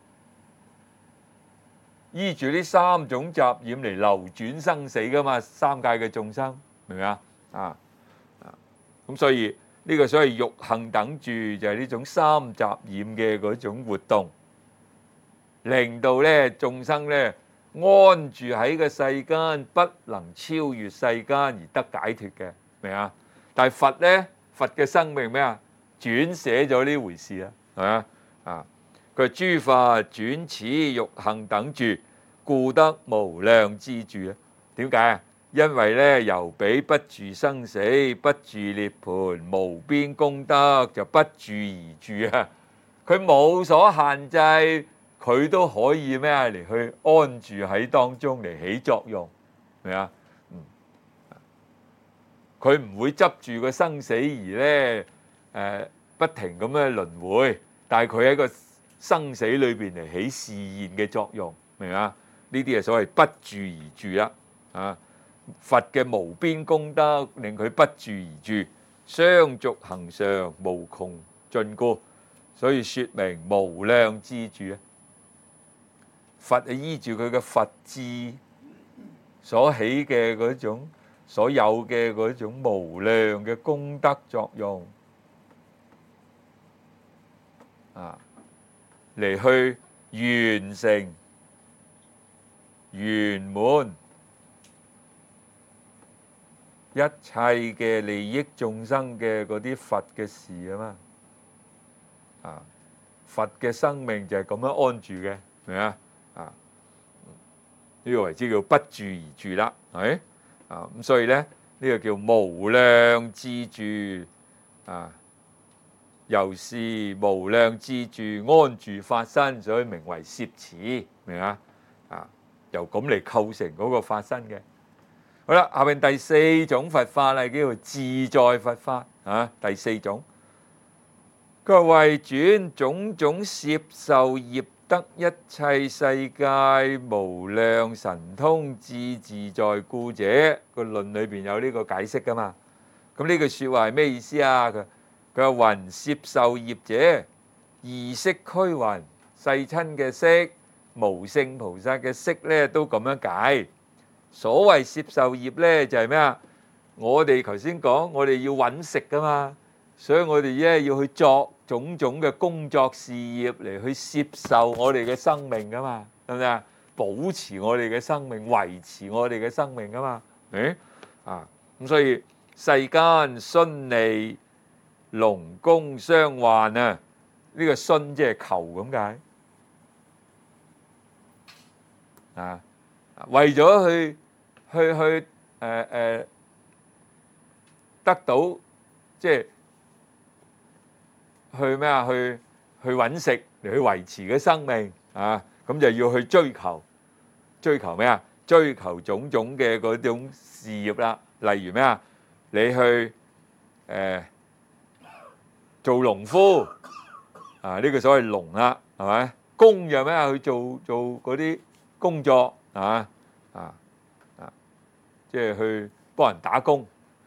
依住呢三種雜染嚟流轉生死噶嘛，三界嘅眾生，明唔明啊？咁所以呢個所謂欲行等住就係呢種三雜染嘅嗰種活動，令到咧眾生咧安住喺個世間，不能超越世間而得解脫嘅，明啊？但係佛咧，佛嘅生命咩啊？轉寫咗呢回事啊，係咪啊？佢諸法轉此欲行等住，故得無量之住啊！點解啊？因為咧由彼不住生死，不住涅槃，無邊功德就不住而住啊！佢冇所限制，佢都可以咩嚟去安住喺當中嚟起作用，明啊？佢唔會執住個生死而咧不停咁樣輪迴，但係佢喺個生死裏邊嚟起示現嘅作用，明啊？呢啲係所謂不住而住啦，啊！佛嘅無邊功德令佢不住而住，相續恆常無窮盡故，所以說明無量之住啊！佛係依住佢嘅佛智所起嘅嗰種所有嘅嗰種無量嘅功德作用啊，嚟去完成圓滿一切嘅利益眾生嘅嗰啲佛嘅事啊嘛，啊，佛嘅生命就係咁樣安住嘅，明啊？啊，呢個為之叫不住而住啦，係啊，咁所以咧呢個叫無量之住啊，由是無量之住安住法身，所以名為攝持，明啊？啊，由咁嚟構成嗰個法身嘅。好啦，下面第四種佛法係叫做自在佛法啊。第四種，佢話為轉種種攝受業得一切世界無量神通智自在故者，個論裏邊有呢個解釋噶嘛。咁呢句説話係咩意思啊？佢話云攝受業者，異色俱云，世親嘅色、無聖菩薩嘅色咧，都咁樣解。所謂攝受業咧，就係咩啊？我哋頭先講，我哋要揾食噶嘛，所以我哋咧要去作種種嘅工作事業嚟去攝受我哋嘅生命噶嘛，係咪啊？保持我哋嘅生命，維持我哋嘅生命噶嘛？咁所以世間絢麗龍宮相幻啊，呢個絢即係求咁解啊，為咗去得到，即係去咩啊？去揾食嚟去維持嘅生命啊！咁就要去追求咩啊？追求種種嘅嗰種事業啦。例如咩啊？你去做農夫啊？呢個所謂農啦，係咪？工又咩啊？去做嗰啲工作啊！即係去幫人打工，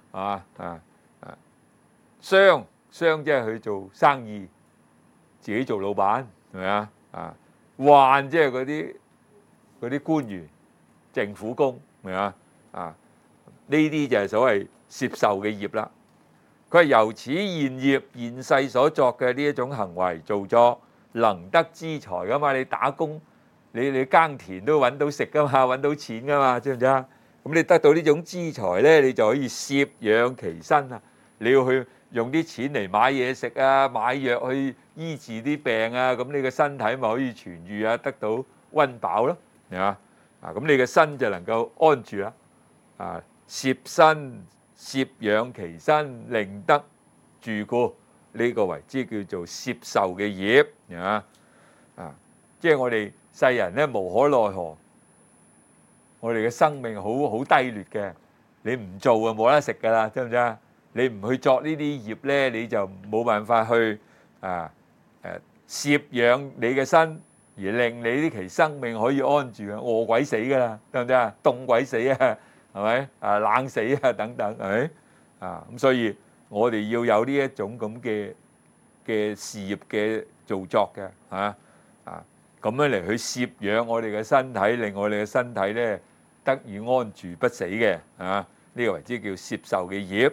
商即係去做生意，自己做老闆，係咪啊？宦即係嗰啲官員、政府工，係咪啊？呢啲就係所謂攝受嘅業啦。佢係由此現業現世所作嘅呢一種行為造作，能得資財噶嘛？你打工， 你耕田都揾到食噶嘛，揾到錢噶嘛，知唔知啊？咁你得到呢種資財咧，你就可以攝養其身啊！你要去用啲錢嚟買嘢食啊，買藥去醫治啲病啊，咁你個身體咪可以痊癒啊，得到溫飽咯，係嘛？咁你嘅身就能夠安住啦。攝身攝養其身，令得住故，呢個為之叫做攝受嘅業，係嘛？即係我哋世人咧無可奈何，我哋嘅生命好低劣嘅，你唔做啊冇得食噶啦，知唔知啊？你唔去作呢啲業咧，你就冇辦法去攝養你嘅身，而令你呢期生命可以安住啊！餓鬼死噶啦，得唔得啊？凍鬼死啊，係咪冷死啊？等等，係咪咁所以我哋要有呢一種咁嘅事業嘅造作嘅咁樣嚟去攝養我哋嘅身體，令我哋嘅身體咧得以安住不死嘅呢個為之叫攝受嘅業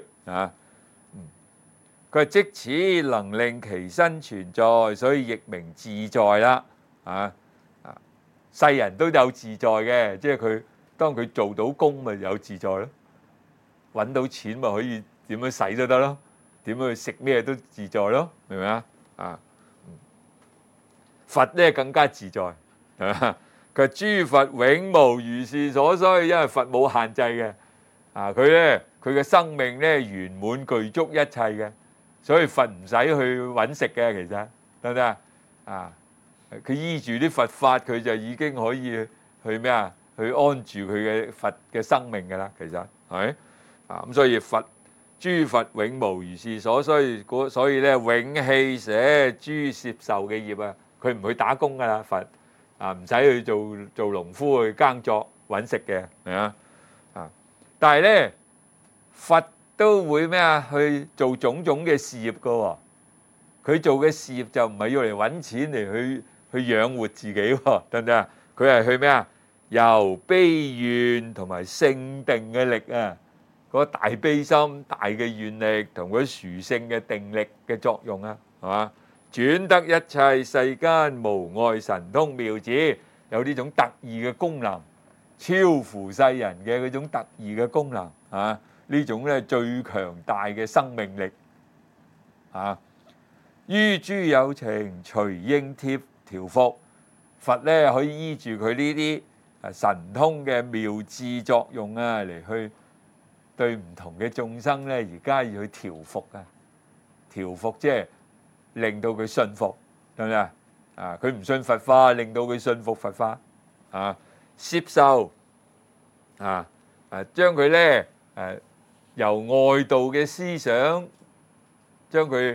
佢話即此能令其身存在，所以亦名自在啦世人都有自在嘅，即係佢當佢做到工咪有自在咯，揾到錢咪可以點樣使都得咯，點樣去食咩都自在咯，明唔明啊？佛咧更加自在，係嘛？佢諸佛永無如是所需，因為佛冇限制嘅，佢嘅生命咧圓滿具足一切嘅，所以佛唔使去揾食嘅，其實得唔得佢依住啲佛法，佢就已經可以去咩啊？去安住佢嘅佛嘅生命㗎啦，其實係咪咁所以諸佛永無如是所需，所以咧永棄捨諸攝受嘅業啊！佢唔去打工噶啦，佛唔使去做農夫去耕作揾食嘅，係嘛但係咧佛都會咩啊？去做種種嘅事業噶喎。佢做嘅事業就唔係要嚟揾錢嚟去養活自己喎，得唔得啊？佢係去咩啊？由悲願同埋聖定嘅力啊，嗰個大悲心、大嘅願力同嗰殊勝嘅定力嘅作用啊，係嘛？轉得一切世間無礙神通妙智，有呢種特異嘅功能，超乎世人嘅嗰種特異嘅功能呢種咧最強大嘅生命力於諸有情隨應貼調伏，佛咧可以依住佢呢啲神通嘅妙智作用嚟去對唔同嘅眾生咧而家要去調伏調伏即係令到佢信服，係咪佢唔信佛法，令到佢信服佛法攝受將佢咧由外道嘅思想將佢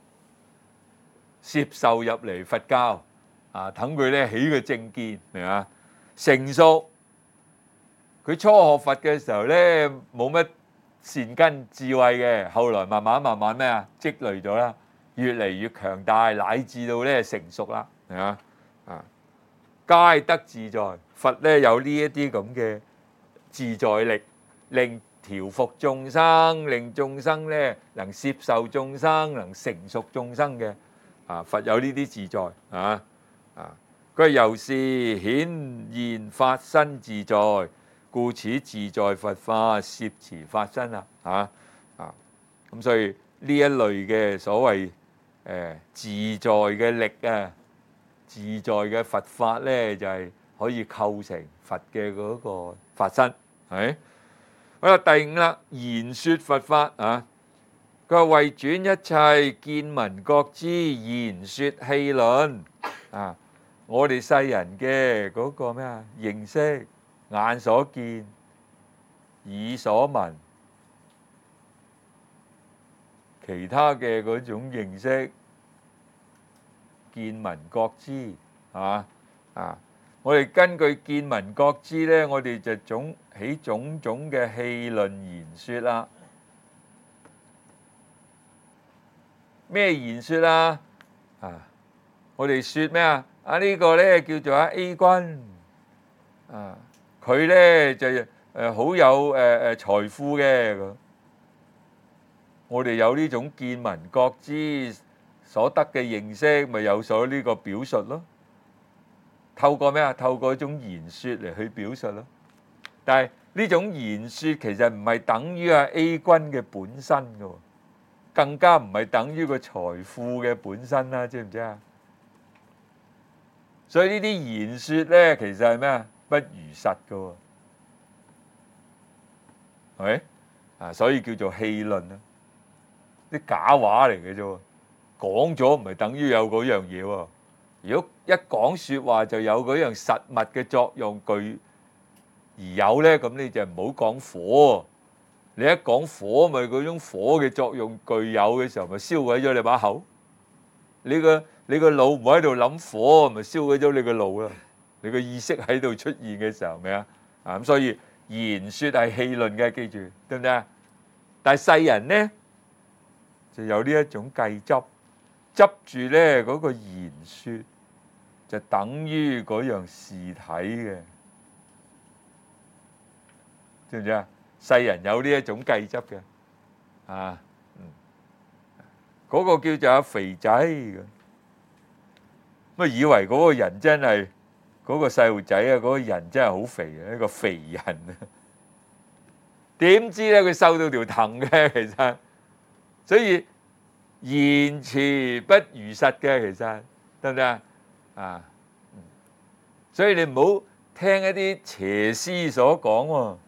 攝受入嚟佛教等佢咧起個正見，明嘛？成熟，佢初學佛嘅時候咧冇乜善根智慧嘅，後來慢慢咩積累咗啦。越嚟越強大，乃至到咧成熟啦，係嘛皆得自在。佛咧有呢一啲咁嘅自在力，令調伏眾生，令眾生咧能攝受眾生，能成熟眾生嘅佛有呢啲自在佢由是顯現法身自在，故此自在佛法攝持法身咁所以呢一類嘅所謂自在嘅力自在嘅佛法咧，就係可以構成佛嘅嗰個法身，係好啦。第五啦，言說佛法佢話為轉一切見聞覺知言說戲論我哋世人嘅嗰個咩認識，眼所見，耳所聞，其他嘅嗰種認識、見聞覺知我哋根據見聞覺知咧，我哋就起種種嘅戲論言說啦。咩言說我哋說咩呢個咧叫做A 君佢咧就好有財富嘅。我哋有呢種見聞覺知所得嘅認識，咪有所呢個表述咯。 透過咩啊？透過一種言説嚟去表述咯。但係呢種言説其實唔係等於A 君嘅本身嘅，更加唔係等於個財富嘅本身啦，知唔知啊？所以呢啲言説咧，其實係咩啊？不如實嘅喎，係咪啊？所以叫做戲論啊，啲假話嚟嘅啫喎，講咗唔係等於有嗰樣嘢喎。如果一講説話就有嗰樣實物嘅作用具而有咧，咁你就唔好講火。你一講火，咪嗰種火嘅作用具有嘅時候，咪燒毀咗你把口。你個腦唔喺度諗火，咪燒毀咗你個腦啦。你個意識喺度出現嘅時候，咪啊？咁所以言説係戲論嘅，記住對唔對啊？但係世人咧就有呢一種計執住咧嗰個言説，就等於嗰樣事體嘅，知唔知啊？世人有呢一種計執嘅，嗰個叫做阿肥仔嘅，乜以為嗰個人真係嗰個細路仔啊，嗰個人真係好肥嘅，一個肥人啊！點知咧佢瘦到條藤嘅，其實，所以言辭不如實嘅，其實得唔得啊？所以你唔好聽一啲邪師所講喎。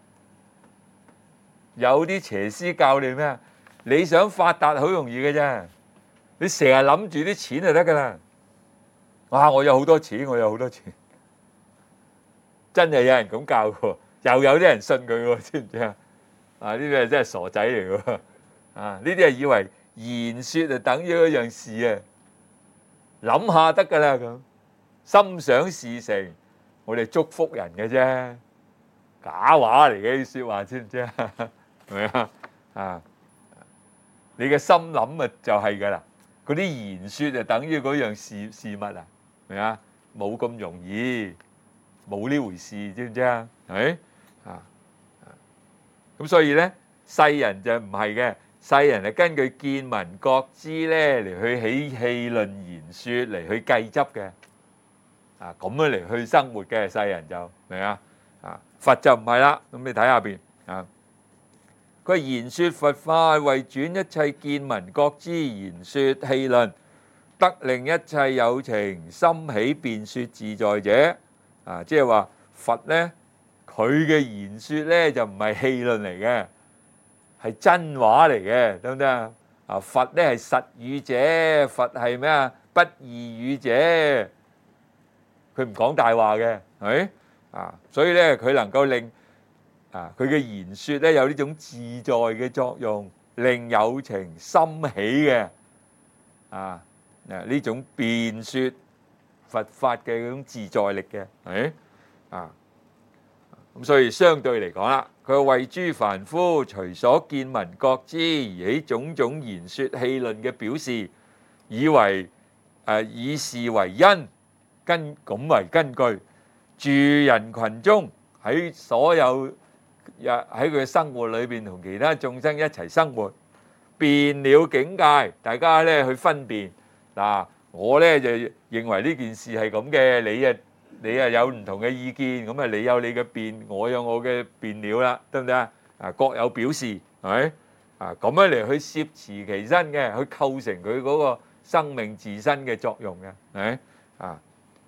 有啲邪師教你咩啊？你想發達好容易嘅啫，你成日諗住啲錢就得噶啦。哇！我有好多錢，我有好多錢，真係有人咁教喎，又有啲人信佢喎，知唔知啊？呢啲係真係傻仔嚟嘅喎。呢啲係以為言説就等於一樣事啊，諗下得噶啦咁，心想事成，我哋祝福人嘅啫，假話嚟嘅啲説話，知唔知啊？係咪啊？你嘅心諗咪就係噶啦，嗰啲言説就等於嗰樣事物啊，係咪啊？冇咁容易，冇呢回事，知唔知啊？係咪啊？咁所以咧，世人就唔係嘅，世人係根據見聞覺知咧嚟去起戲論言説嚟去計執嘅，咁樣嚟去生活嘅世人就明啊？佛就唔係啦，咁你睇下邊啊。佢言説佛法為轉一切見聞覺知言説戲論，得令一切有情心起便説自在者。即係話佛咧，佢嘅言説咧就唔係戲論嚟嘅，係真話嚟嘅，得唔得啊？佛咧係實語者，佛係咩啊？不異語者，佢唔講大話嘅，係咪？所以咧佢能夠令佢嘅言説咧有呢種自在嘅作用，令有情心起嘅，呢種辯説佛法嘅嗰種自在力嘅，係咪？咁所以相對嚟講啦，佢為諸凡夫隨所見聞覺知而起種種言説戲論嘅表示，以是為因，咁為根據，住人群中喺所有喺佢嘅生活裏邊同其他眾生一齊生活，辨了境界，大家咧去分辨嗱，我咧就認為呢件事係咁嘅，你有唔同嘅意見，咁你有你嘅辨，我有我嘅辨了啦，得唔得啊？各有表示，係咪咁樣嚟去攝持其身嘅，去構成佢嗰個生命自身嘅作用嘅，係咪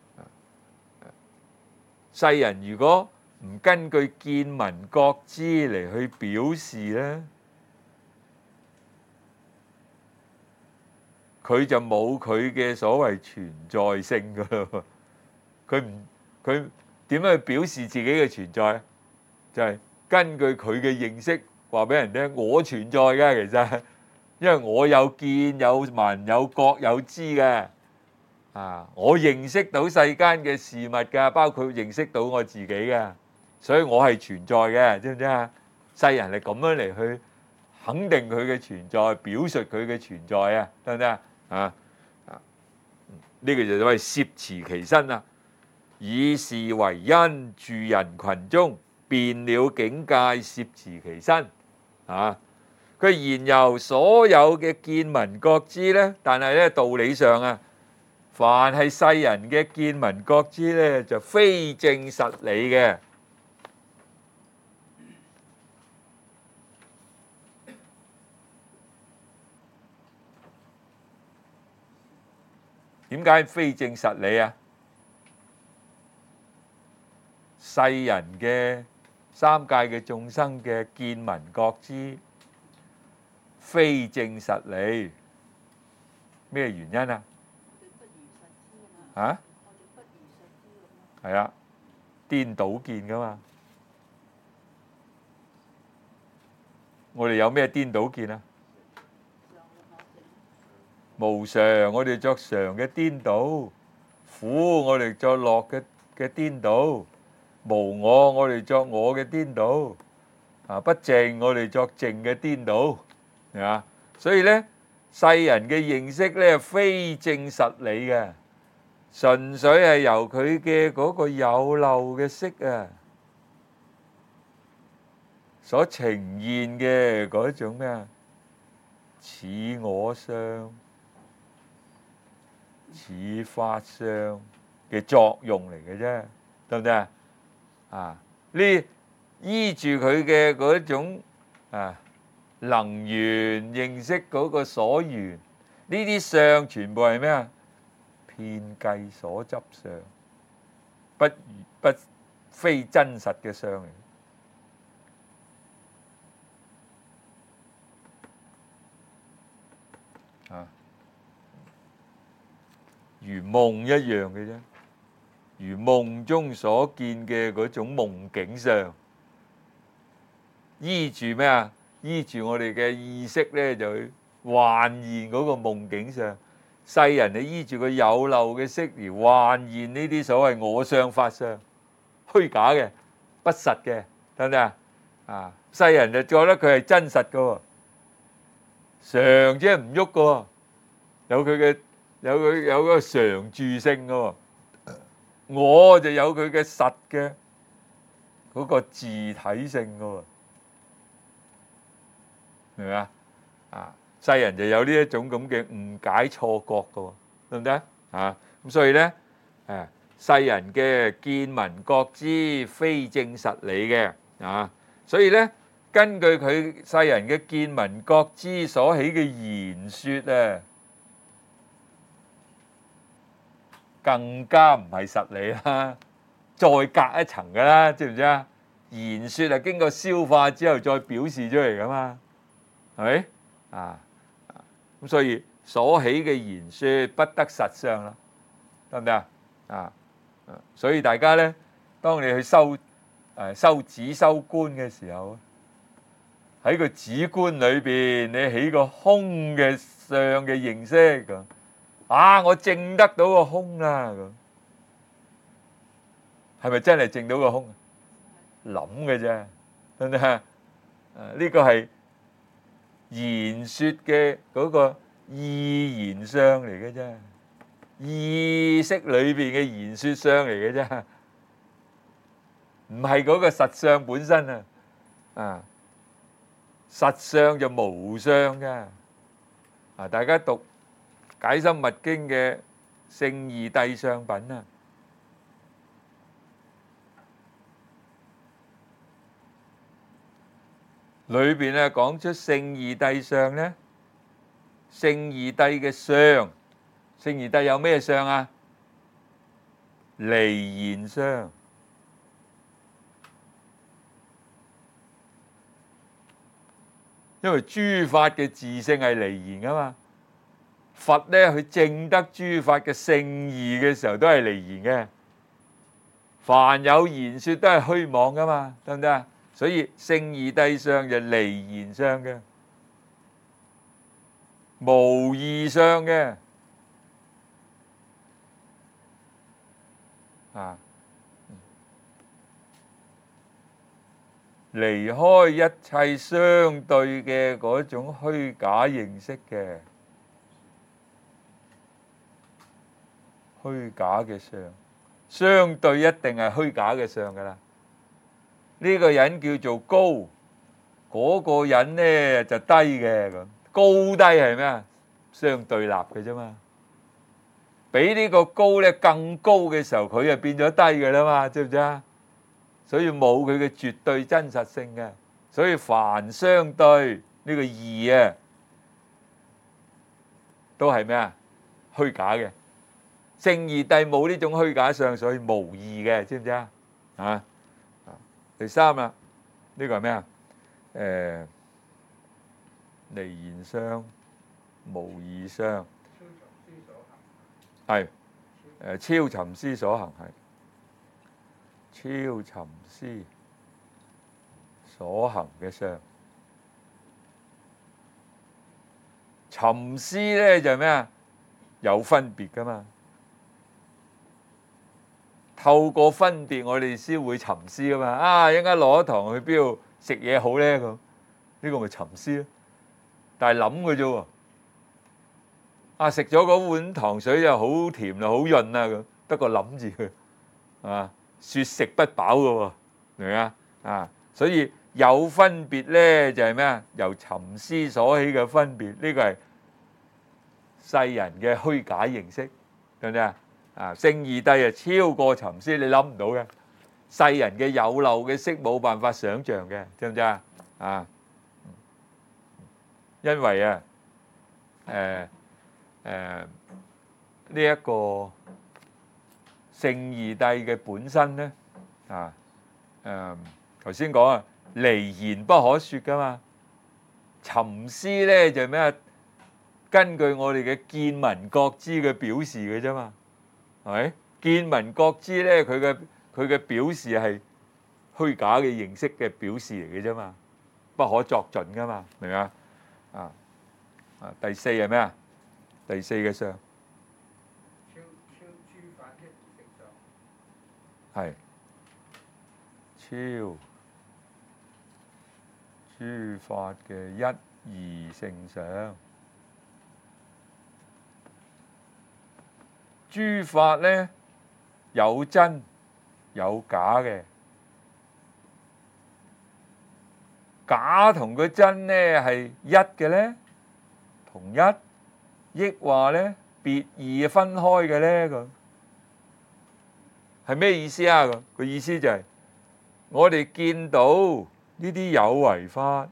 世人如果唔根據見聞覺知嚟去表示咧，佢就冇佢嘅所謂存在性噶咯。佢點樣去表示自己嘅存在？就係根據佢嘅認識話俾人聽，我存在嘅，其實因為我有見有聞有覺有知嘅。我認識到世間嘅事物㗎，包括認識到我自己嘅，所以我係存在嘅，知唔知啊？世人係咁樣嚟去肯定佢嘅存在，表述佢嘅存在啊，得唔得啊？呢個就係攝持其身啦，以是為因，住人群中，辨了境界，攝持其身。佢言由所有嘅見聞覺知咧，但係咧道理上凡係世人嘅見聞覺知咧，就非正實理嘅。點解非正實理啊？世人嘅三界嘅眾生嘅見聞覺知非正實理，咩原因啊？啊？係啊，顛倒見噶嘛。我哋有咩顛倒見啊？無常，我哋作常嘅顛倒；苦，我哋作樂嘅顛倒；無我，我哋作我嘅顛倒；不淨，我哋作淨嘅顛倒，係嘛？所以咧，世人嘅認識咧，非正實理嘅，純粹係由佢嘅嗰個有漏嘅色啊，所呈現嘅嗰種咩啊？似我相、似法相嘅作用嚟嘅啫，得唔得啊？呢依住佢嘅嗰種能緣認識嗰個所緣，呢啲相全部係咩啊？遍計所執相，不非真實嘅相嚟。如夢一樣嘅啫，如夢中所見嘅嗰種夢境相，依住咩啊？依住我哋嘅意識咧，就去幻現嗰個夢境相。世人係依住個有漏嘅色而幻現呢啲所謂我相、法相，虛假嘅、不實嘅，得唔得啊？世人就覺得佢係真實嘅，常啫唔喐嘅，有嗰個常住性嘅，我就有佢嘅實嘅嗰個自體性嘅，明唔明啊？世人就有呢一種咁嘅誤解錯覺嘅，得唔得啊？咁所以咧，世人嘅見聞覺知非正實理嘅啊，所以咧，根據佢世人嘅見聞覺知所起嘅言說啊，更加唔係實理啦，再隔一層噶啦，知唔知啊？言說係經過消化之後再表示出嚟噶嘛，係咪啊？咁所以所起嘅言說不得實相啦，得唔得啊？所以大家咧，當你去修止修觀嘅時候，喺個止觀裏邊，你起個空嘅相嘅認識咁，我證得到個空啦咁，係咪真係證到個空？諗嘅啫，得唔得啊？呢個係言說嘅嗰個意言相嚟嘅啫，意識裏邊嘅言說相嚟嘅啫，唔係嗰個實相本身啊！實相就無相㗎。大家讀《解深密經》嘅聖義諦相品啊，裏邊咧講出聖義諦相咧，聖義諦嘅相，聖義諦有咩相啊？離言相。因為諸法嘅自性係離言噶嘛，佛咧佢證得諸法嘅聖義嘅時候都係離言嘅，凡有言說都係虛妄噶嘛，得唔得啊？所以聖義諦相就離言相嘅，無義相嘅，離開一切相對嘅嗰種虛假認識嘅，虛假嘅相，相對一定係虛假嘅相噶啦。呢個人叫做高，嗰個人呢就低嘅咁。高低係咩啊？相對立嘅啫嘛。 比呢個高咧更高嘅時候，佢就變咗低嘅啦嘛，知唔知啊？所以冇佢嘅絕對真實性嘅，所以凡相對呢個義啊，都係咩啊？虛假嘅。聖義諦冇呢種虛假相，所以無義嘅，知唔知啊？啊，第三啦，呢個係咩啊？離言相、無義相，係超尋思所行，係超尋思所行嘅相。尋思咧就係咩啊？有分別噶嘛。透過分別，我哋先會尋思噶嘛。啊，一陣間落咗堂去邊度食嘢好咧？咁呢個咪尋思咯。但係諗嘅啫喎。啊，食咗嗰碗糖水又好甜啊，好潤啊，咁得個諗住佢，係嘛？説食不飽嘅喎，明唔明啊？啊，所以有分別咧，就係咩啊？由尋思所起嘅分別，呢個係世人嘅虛假認識，對唔對啊？啊，聖義諦啊，超過尋思，你諗唔到嘅，世人嘅有漏嘅識冇辦法想像嘅，知唔知啊？啊，因為啊，呢一個聖義諦嘅本身咧，啊，頭先講啊，離言不可説噶嘛，尋思咧就係咩啊？根據我哋嘅見聞覺知嘅表示嘅啫嘛。係咪？見聞覺知咧，佢嘅表示係虛假嘅認識嘅表示嚟嘅啫嘛，不可作準噶嘛，明唔明啊？啊，第四係咩啊？第四嘅相係超諸法嘅一異性相。諸法咧有真有假嘅，假同個真咧係一嘅咧，同一，抑或咧別異分開嘅咧，咁係咩意思啊？個意思就係我哋見到呢啲有為法，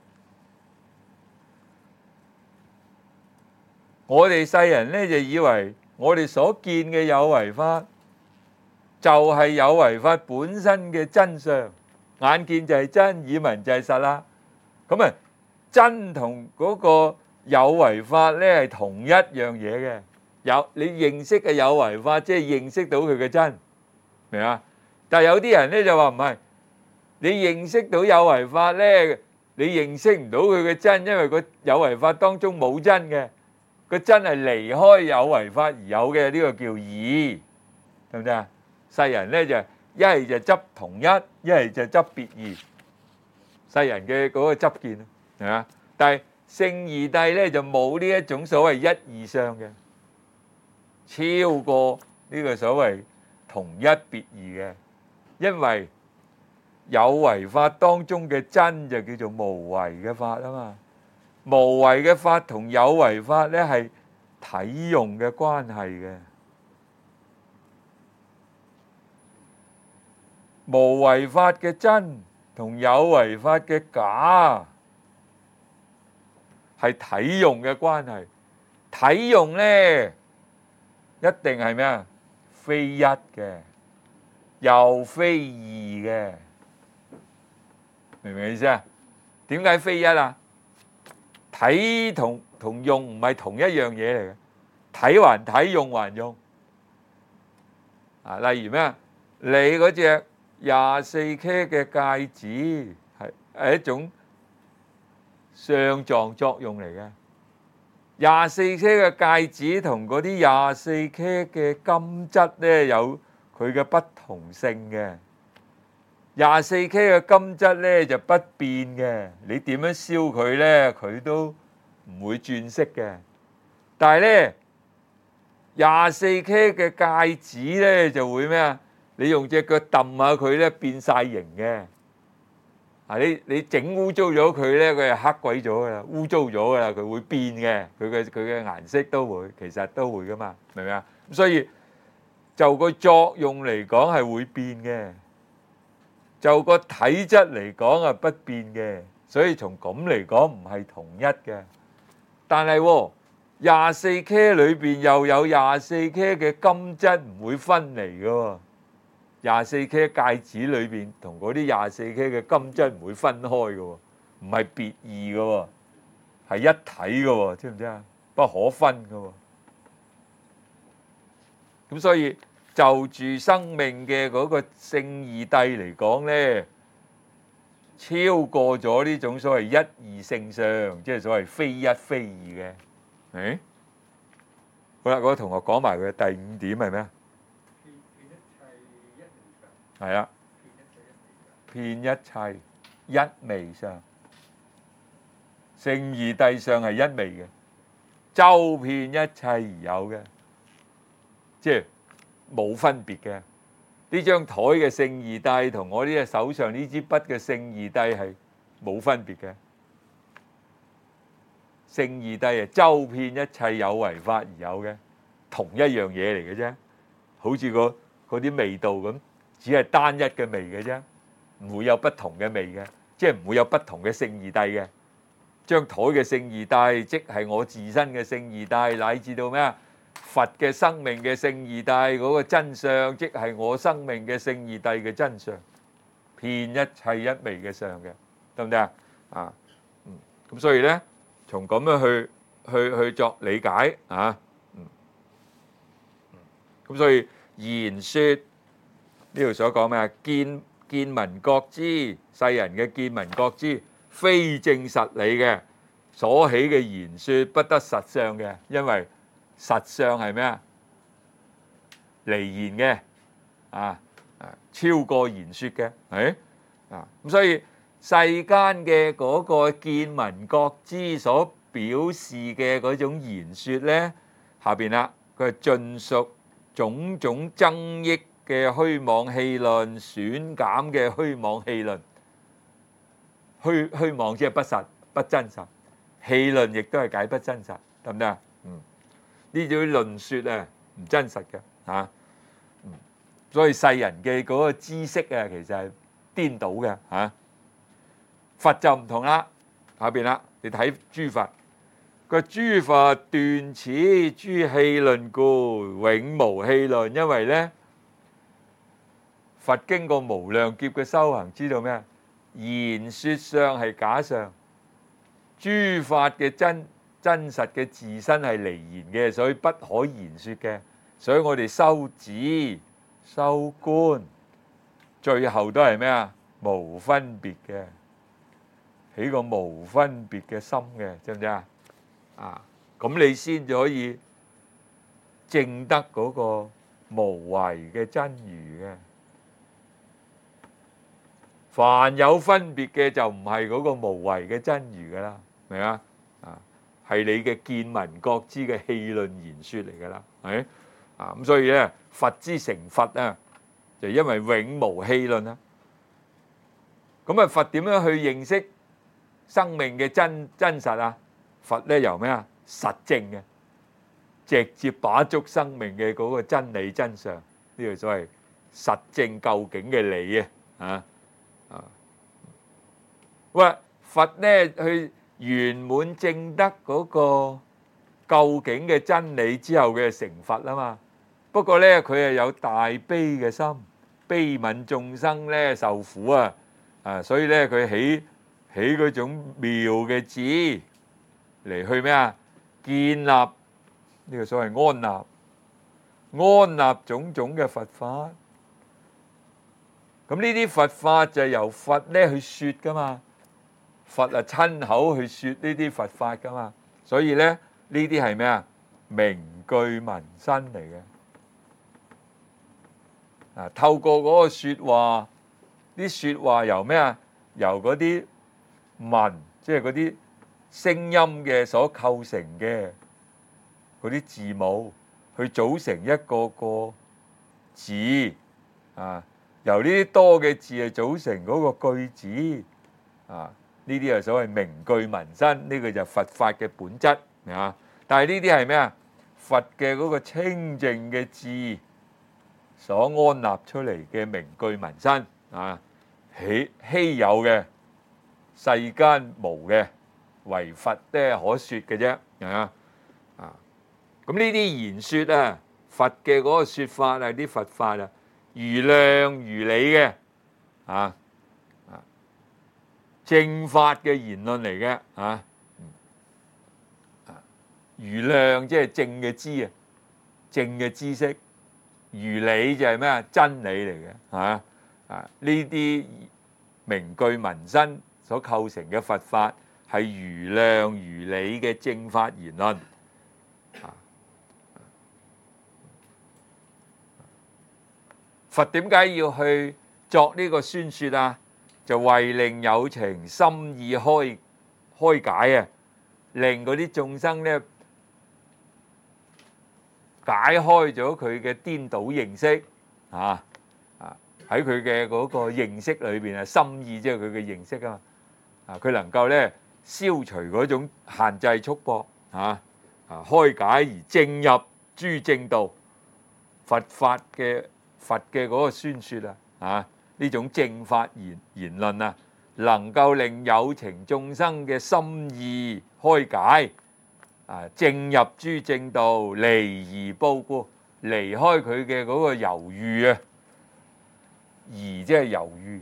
我哋世人咧就以為我哋所見嘅有為法就係有為法本身嘅真相，眼見就係真，耳聞就係實啦。咁啊，真同嗰個有為法咧係同一樣嘢嘅。你認識嘅有為法，即係認識到佢嘅真，明啊？但係有啲人咧就話唔係，你認識到有為法咧，你認識唔到佢嘅真，因為個有為法當中冇真嘅。個真係離開有為法而有嘅，呢個叫異，對唔對啊？世人咧就一係就執同一，一係就執別異。世人嘅嗰個執見係嘛？但係聖義諦咧就冇呢一種所謂一異相嘅，超過呢個所謂同一別異嘅，因為有為法當中嘅真就叫做無為嘅法啊嘛。無為嘅法同有為法咧係體用嘅關係嘅，無為法嘅真同有為法嘅假係體用嘅關係。體用咧一定係咩啊？非一嘅，又非異嘅，明唔明意思啊？點解非一啊？體同用唔係同一樣嘢嚟嘅，體還體，用還用。啊，例如咩啊？你嗰隻24K 嘅戒指係一種相狀作用嚟嘅。24K 嘅戒指同嗰啲24K 嘅金質咧有佢嘅不同性嘅。24K 嘅金質咧就不變嘅，你點樣燒佢咧，佢都唔會轉色嘅。但係咧24K 嘅戒指咧就會咩啊？你用隻腳揼下佢咧變晒形嘅。啊，你整污糟咗佢咧，佢係黑鬼咗噶啦，污糟咗噶啦，佢會變嘅，佢嘅顏色都會，其實都會噶嘛，明唔明啊？ 所以就個作用嚟講係會變嘅，就個體質嚟講係不變嘅，所以從咁嚟講唔係同一嘅。但係24K 裏邊又有24K 嘅金質唔會分離嘅喎，24K 戒指裏邊同嗰啲24K 嘅金質唔會分開嘅喎，唔係別異嘅喎，係一體嘅喎，知唔知啊？不可分嘅喎。咁所以就住生命嘅嗰個聖義諦嚟講咧，超過咗呢種所謂一義性相，即係所謂非一非二嘅。好啦，嗰個同學講埋佢第5點係咩啊？係啊，遍一切一味相，聖義諦相係一味嘅，周遍一切而有嘅，即係冇分別嘅。呢張台嘅聖義諦同我呢隻手上呢支筆嘅聖義諦係冇分別嘅。聖義諦係周遍一切有為法而有嘅，同一樣嘢嚟嘅啫，好似嗰啲味道咁，只係單一嘅味嘅啫，唔會有不同嘅味嘅，即係唔會有不同嘅聖義諦嘅。張台嘅聖義諦即係我自身嘅聖義諦，乃至到咩啊？佛嘅生命嘅聖義諦嗰個真相，即係我生命嘅聖義諦嘅真相，遍一切一味嘅相嘅，得唔得啊？咁所以咧，從咁樣去作理解啊，咁所以言說呢度所講咩啊？見聞覺知，世人嘅見聞覺知，非正實理嘅所起嘅言說，不得實相嘅，因為實相係咩啊？離言嘅超過言說嘅，係咁所以世間嘅嗰個見聞覺知所表示嘅嗰種言說咧，下邊啦，佢係盡屬種種增益嘅虛妄戲論，損減嘅虛妄戲論，虛妄即係不實不真實，戲論亦都係解不真實，得唔得啊？呢種論說啊，唔真實嘅嚇，所以世人嘅嗰個知識啊，其實係顛倒嘅嚇。佛就唔同啦，下邊啦，你睇諸佛，個諸佛斷此諸戲論故，永無戲論。因為咧，佛經過無量劫嘅修行，知道咩啊？言說相係假相，諸法嘅真實嘅自身係離言嘅，所以不可言說嘅。所以我哋修止、修觀，最後都係咩啊？無分別嘅，起個無分別嘅心嘅，知唔知啊？咁你先至可以證得嗰個無為嘅真如嘅。凡有分別嘅就唔係嗰個無為嘅真如噶啦，明啊？係你嘅見聞覺知嘅戲論言說嚟噶啦，係咁所以咧，佛之成佛啊，就因為永無戲論啊。咁啊，佛點樣去認識生命嘅真實啊？佛咧由咩啊？實證嘅，直接把捉生命嘅嗰個真理真相，呢個所謂實證究竟嘅理啊！喂，佛咧去圓滿證得嗰個究竟嘅真理之後嘅成佛啊嘛。不過咧，佢係有大悲嘅心，悲憫眾生咧受苦所以咧佢起嗰種妙嘅智嚟去咩啊？建立呢個所謂安立種種嘅佛法。咁呢啲佛法就係由佛咧去說噶嘛。佛親口去說呢啲佛法噶嘛，所以咧呢啲係咩啊？名句聞身嚟嘅。透過嗰個說話，啲說話由咩啊？由嗰啲聞，即係嗰啲聲音嘅所構成嘅嗰啲字母，去組成一個個字由呢啲多嘅字係組成嗰個句子呢啲係所謂名句聞身，呢個就係佛法嘅本質但係呢啲係咩啊？ 佛嘅嗰個清淨嘅智所安立出嚟嘅名句文身啊，稀有嘅，世間無嘅，唯佛咧可説嘅啫啊！咁呢啲言説啊，佛嘅嗰個説法啊，啲佛法啊，如量如理嘅正法嘅言論嚟嘅如量即係正嘅知啊，正嘅知識；如理就係咩啊？真理嚟嘅呢啲名句文身所構成嘅佛法係如量如理嘅正法言論佛點解要去作呢個宣説啊？就為令有情心意開解啊，令嗰啲眾生咧解開咗佢嘅顛倒認識喺佢嘅嗰個認識裏邊啊，心意即係佢嘅認識啊嘛佢能夠咧消除嗰種限制束縛開解而正入諸正道，佛嘅嗰個宣説呢種正法言論啊，能夠令有情眾生嘅心意開解正入諸正道，離疑怖故，離開佢嘅嗰個猶豫啊，疑即係猶豫，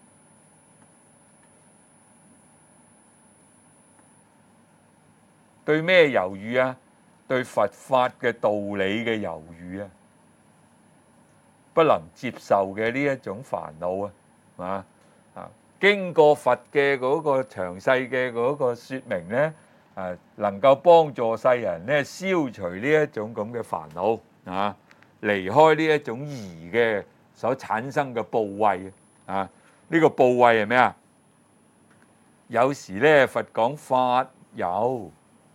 對咩猶豫啊？對佛法嘅道理嘅猶豫啊，不能接受嘅呢一種煩惱經過佛嘅嗰個詳細嘅嗰個説明咧能夠幫助世人咧消除呢一種咁嘅煩惱離開呢一種疑嘅所產生嘅怖畏呢個怖畏係咩啊？有時咧佛講法有，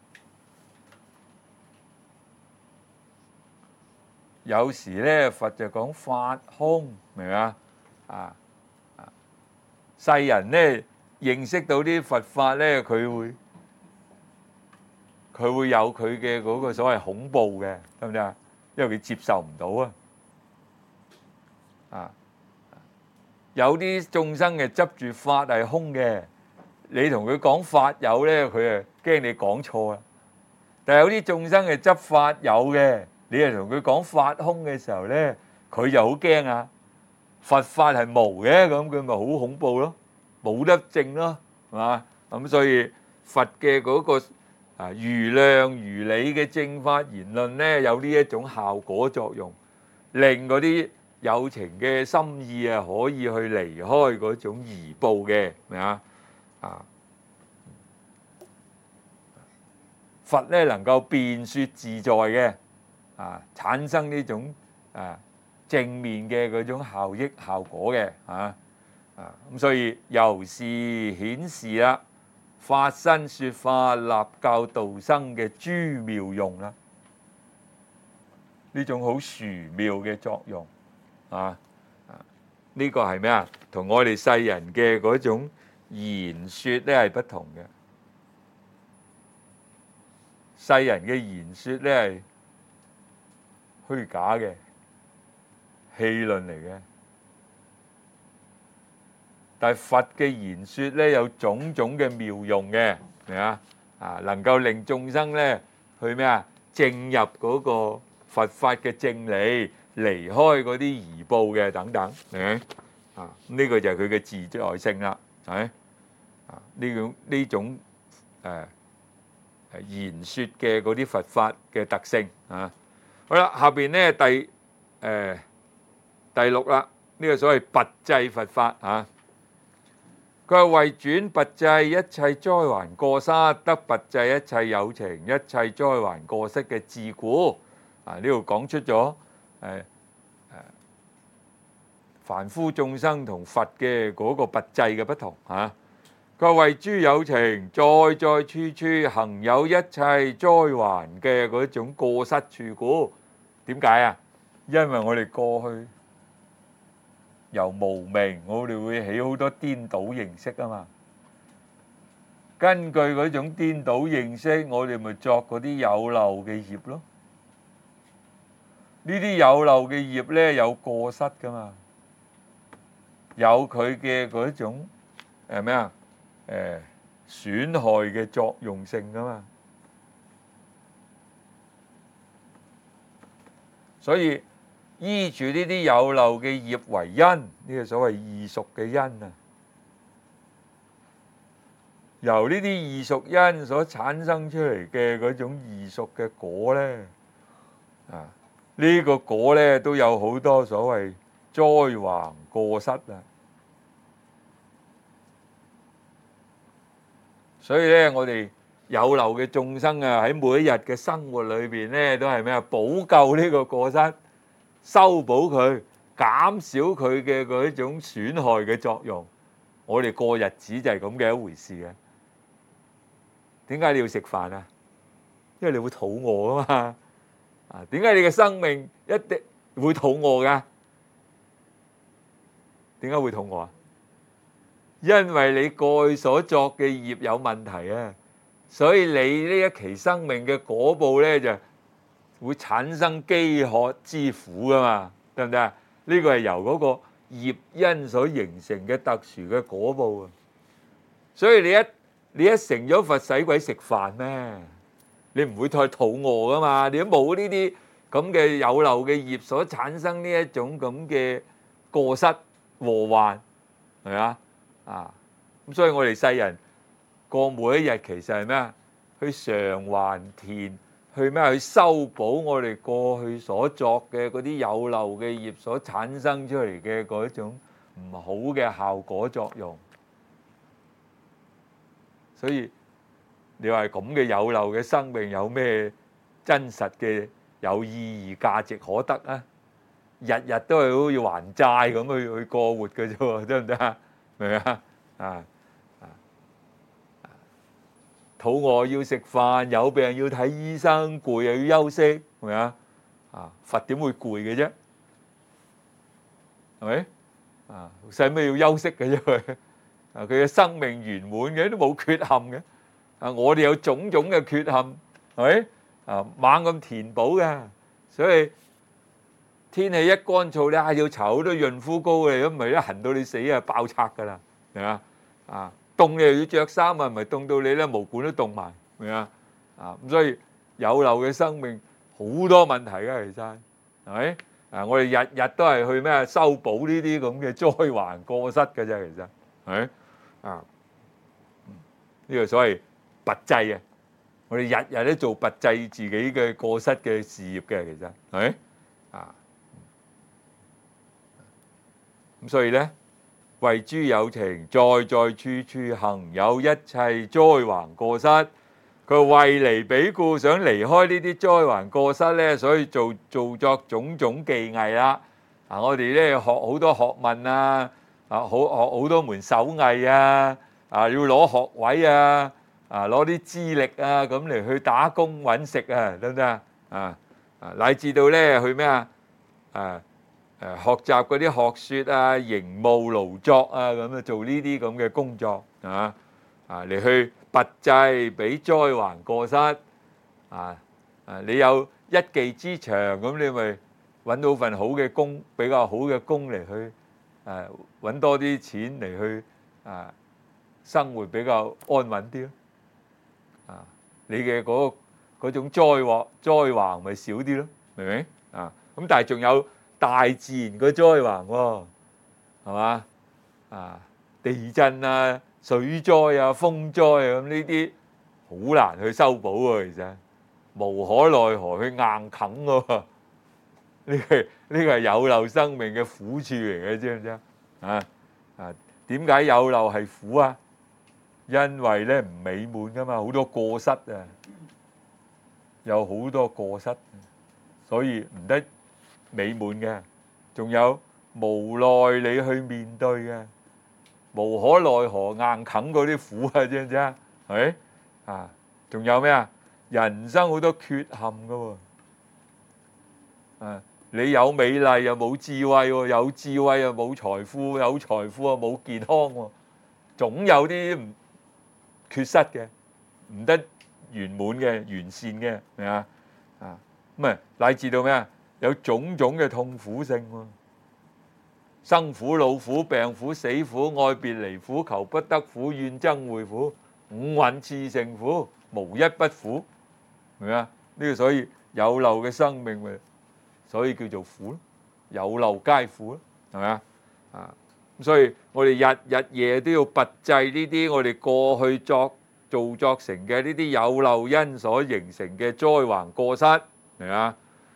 有時咧佛就講法空，明唔明啊？世人咧認識到啲佛法咧，佢會有佢嘅嗰個所謂恐怖嘅，得唔得啊？因為佢接受唔到有啲眾生嘅執住法係空嘅，你同佢講法有咧，佢驚你講錯啦。但係有啲眾生嘅執法有嘅，你係同佢講法空嘅時候咧，佢就好驚佛法係無嘅，咁佢咪好恐怖咯，冇得證咯，係嘛？咁所以佛嘅嗰個如量如理嘅正法言論咧，有呢一種效果作用，令嗰啲有情嘅心意可以去離開嗰種疑怖嘅，明啊？佛咧能夠辯說自在嘅產生呢種正面嘅嗰種效果嘅咁所以由是顯示啦，法身說法立教度生嘅諸妙用啦，呢種好殊妙嘅作用呢個係咩啊？同我哋世人嘅嗰種言説咧係不同嘅。世人嘅言説咧係虛假嘅戲論嚟嘅，但係佛嘅言説咧有種種嘅妙用嘅，明啊？能夠令眾生咧去咩啊？正入嗰個佛法嘅正理，離開嗰啲疑怖嘅等等，明呢個就係佢嘅自在性啦，係呢種言説嘅嗰啲佛法嘅特性好啦，下邊咧第六啦，呢個所謂拔濟佛法佢係為轉拔濟一切災患過失，得拔濟一切有情一切災患過失嘅智故呢度講出咗凡夫眾生同佛嘅嗰個拔濟嘅不同佢話為諸有情在在處處行有一切災患嘅嗰種過失處故。點解啊？因為我哋過去由無明，我哋會起好多顛倒認識啊嘛。根據嗰種顛倒認識，我哋咪作嗰啲有漏嘅業咯。 呢啲有漏嘅業咧有過失噶嘛，有佢嘅嗰種咩啊？損害嘅作用性噶嘛，所以依住呢啲有漏嘅業為因，呢個所謂異熟嘅因啊，由呢啲異熟因所產生出嚟嘅嗰種異熟嘅果咧，呢個果咧都有好多所謂災橫過失啊。所以咧，我哋有漏嘅眾生啊，喺每一日嘅生活裏邊咧，都係咩啊？補救呢個過失，修補佢，減少佢嘅嗰種損害嘅作用。我哋過日子就係咁嘅一回事嘅。點解你要食飯啊？因為你會肚餓啊嘛。啊，點解你嘅生命一定會肚餓㗎？點解會肚餓啊？因為你過去所作嘅業有問題啊，所以你呢一期生命嘅果報咧就會產生飢渴之苦噶嘛，得唔得啊？呢個係由嗰個業因所形成嘅特殊嘅果報啊。所以你一成咗佛使鬼食飯咩？你唔會太肚餓噶嘛，你都冇呢啲咁嘅有漏嘅業所產生呢一種咁嘅過失禍患，係咪啊？咁所以我哋世人過每一日其實係咩啊？去償還田，去咩？去修補我哋過去所作嘅嗰啲有漏嘅業所產生出嚟嘅嗰種唔好嘅效果作用。所以你話咁嘅有漏嘅生命有咩真實嘅有意義價值可得啊？日日都係好似還債咁去過活嘅啫喎，得唔得啊？明唔明啊？肚餓要食飯，有病要睇醫生，攰又要休息，係咪啊？佛點會攰嘅啫？係咪？使咩要休息嘅啫？佢嘅生命圓滿嘅，都冇缺陷嘅。我哋有種種嘅缺陷，係咪？猛咁填補嘅，所以天氣一乾燥咧，要搽好多潤膚膏嘅，如果唔係一痕到你死啊，爆拆㗎啦，係嘛？凍你又要着衫啊，唔係凍到你咧毛管都凍埋，明啊？咁所以有漏嘅生命好多問題嘅，其實係咪？我哋日日都係去咩修補呢啲咁嘅災橫過失嘅啫，其實係咪？呢個所謂拔濟啊！我哋日日都做拔濟自己嘅過失嘅事業嘅，其實係咪？咁所以咧。為諸有情，在在處處行有一切災橫過失。佢為離彼故，想離開呢啲災橫過失咧，所以做作種種技藝啦。我哋咧學好多學問啊，學好多門手藝啊，要攞學位啊，攞啲資歷啊，咁嚟去打工揾食啊，得唔得啊？乃至到咧去咩啊？學習嗰啲學説啊、營務勞作啊，咁啊做呢啲咁嘅工作嚟去拔濟俾災橫過失你有一技之長，咁你咪揾到份好嘅工，比較好嘅工嚟去揾多啲錢嚟去生活比較安穩啲咯。你嘅嗰種災橫咪少啲咯，明唔明咁但係仲有大自然嘅災橫喎，係嘛？地震啊、水災啊、風災啊，咁呢啲好難去修補喎，其實無可奈何去硬啃喎。呢個係有漏生命嘅苦處嚟嘅，知唔知點解有漏係苦啊？因為咧唔美滿噶嘛，好多過失啊，有好多過失，所以唔得美滿嘅，仲有無奈你去面對嘅，無可奈何硬啃嗰啲苦啊，知唔知啊？係咪仲有咩啊？人生好多缺陷噶喎，你有美麗又冇智慧喎，有智慧又冇財富，有財富又冇健康喎，總有啲唔缺失嘅，唔得圓滿嘅、完善嘅，係咪咁乃至到咩啊？ 有種種嘅痛苦性喎，生苦、老苦、病苦、死苦、愛別離苦、求不得苦、怨憎會苦、五蘊熾盛苦，無一不苦，係咪啊？呢個所以有漏嘅生命咪，所以叫做苦咯，有漏皆苦咯，係咪啊？啊，所以我哋日日夜都要拔濟呢啲我哋過去造作成嘅呢啲有漏因所形成嘅災橫過失，係咪啊？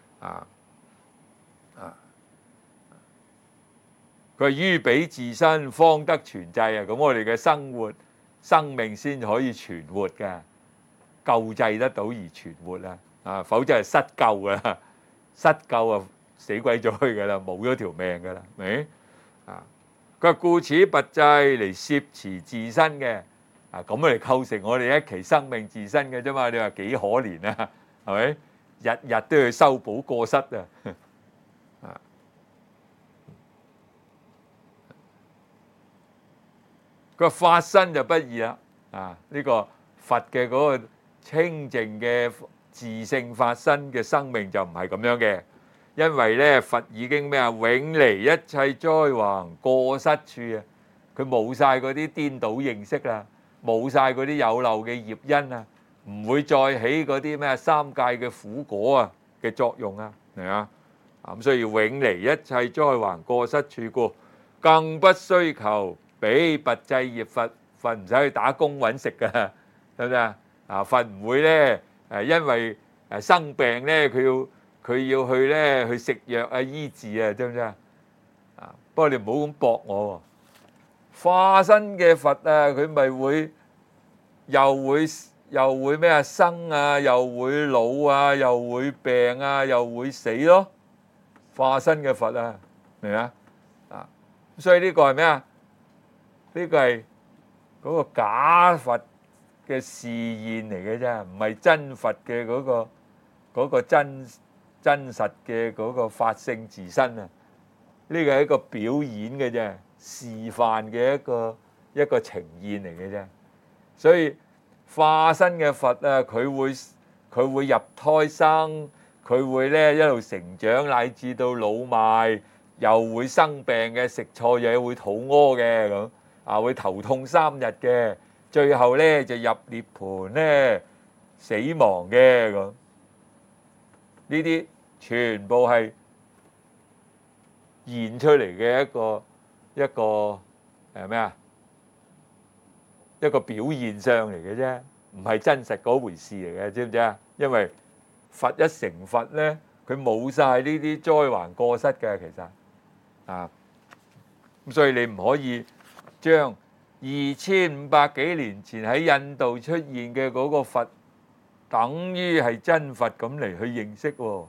佢話於彼自身方得存濟啊！咁我哋嘅生命先可以存活嘅，救濟得到而存活啊！否則係失救噶啦，失救啊死鬼咗去噶啦，冇咗條命噶啦，明？佢話故此拔濟嚟攝持自身嘅咁嚟構成我哋一期生命自身嘅啫嘛！你話幾可憐啊？係咪？日日都要修補過失啊！佢話法身就不易啦，呢個佛嘅嗰個清淨嘅自性法身嘅生命就唔係咁樣嘅，因為咧佛已經咩啊，永離一切災橫過失處啊，佢冇晒嗰啲顛倒認識啦，冇晒嗰啲有漏嘅業因啊，唔會再起嗰啲咩三界嘅苦果啊嘅作用啊，係啊，咁所以永離一切災橫過失處故，更不須求俾拔濟業。佛唔使去打工揾食㗎，得唔得啊？佛唔會咧因為生病咧，佢要去咧去食藥啊醫治啊，知唔知啊？不過你唔好咁駁我喎，化身嘅佛啊，佢咪會又會咩啊生啊，又會老啊，又會病啊，又會死咯。化身嘅佛啊，明唔明啊？所以呢個係咩啊？呢個係嗰個假佛嘅示現嚟嘅啫，唔係真佛嘅嗰個真實嘅嗰個法性自身啊！呢個係一個表演嘅啫，示範嘅一個呈現嚟嘅啫。所以化身嘅佛啊，佢會入胎生，佢會咧一路成長，乃至到老邁，又會生病嘅，食錯嘢會肚屙嘅咁。會頭痛3日嘅，最後咧就入涅槃咧死亡嘅咁，呢啲全部係現出嚟嘅一個咩啊？一個表現上嚟嘅啫，唔係真實嗰回事嚟嘅，知唔知啊？因為佛一成佛咧，佢冇晒呢啲災橫過失嘅，其實咁所以你唔可以將2500幾年前喺印度出現嘅嗰個佛，等於係真佛咁嚟去認識喎。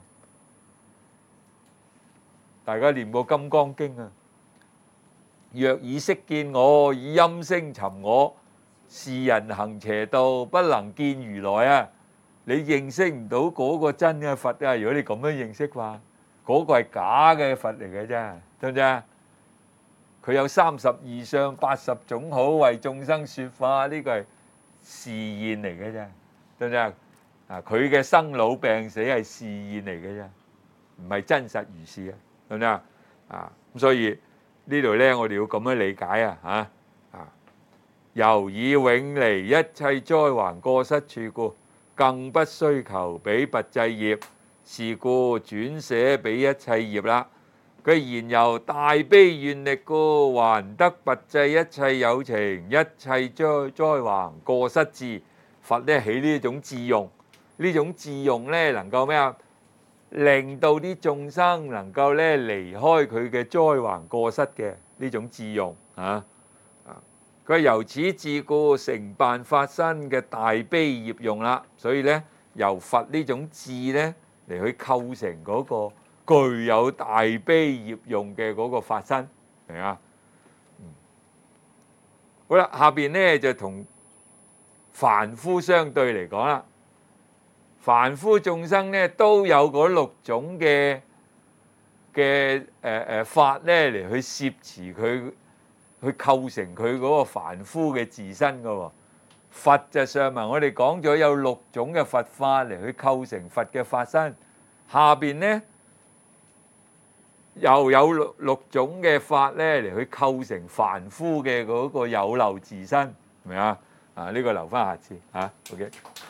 大家念過《金剛經》啊？若以色見我，以音聲尋我，是人行邪道，不能見如來啊！你認識唔到嗰個真嘅佛啊！如果你咁樣認識話，嗰個係假嘅佛嚟嘅啫，知唔知啊？佢有32相80種好，為眾生說法，呢個係示現嚟嘅啫，知唔知啊？佢嘅生老病死係示現嚟嘅啫，唔係真實如是啊，知唔知啊？咁所以呢度咧，我哋要咁樣理解啊，由以永離一切災橫過失處故，更不須求彼拔濟業，是故轉捨彼一切業啦。佢然由大悲願力故，還得拔濟一切有情，一切災橫過失智。佛咧起呢種智用，呢種智用咧能夠咩啊？令到啲眾生能夠咧離開佢嘅災橫過失嘅呢種智用佢由此智故，成辦法身嘅大悲業用啦。所以咧由佛呢種智咧嚟去構成嗰個具有大悲業用嘅嗰個法身，明啊？好啦，下邊咧就同凡夫相對嚟講啦。凡夫眾生咧都有嗰6種嘅法咧嚟去攝持佢，去構成佢嗰個凡夫嘅自身噶喎。佛就上文我哋講咗有6種嘅佛法嚟去構成佛嘅法身，下邊咧又有六種嘅法咧嚟去構成凡夫嘅嗰個有漏自身，係咪啊？呢個留翻下次嚇，OK。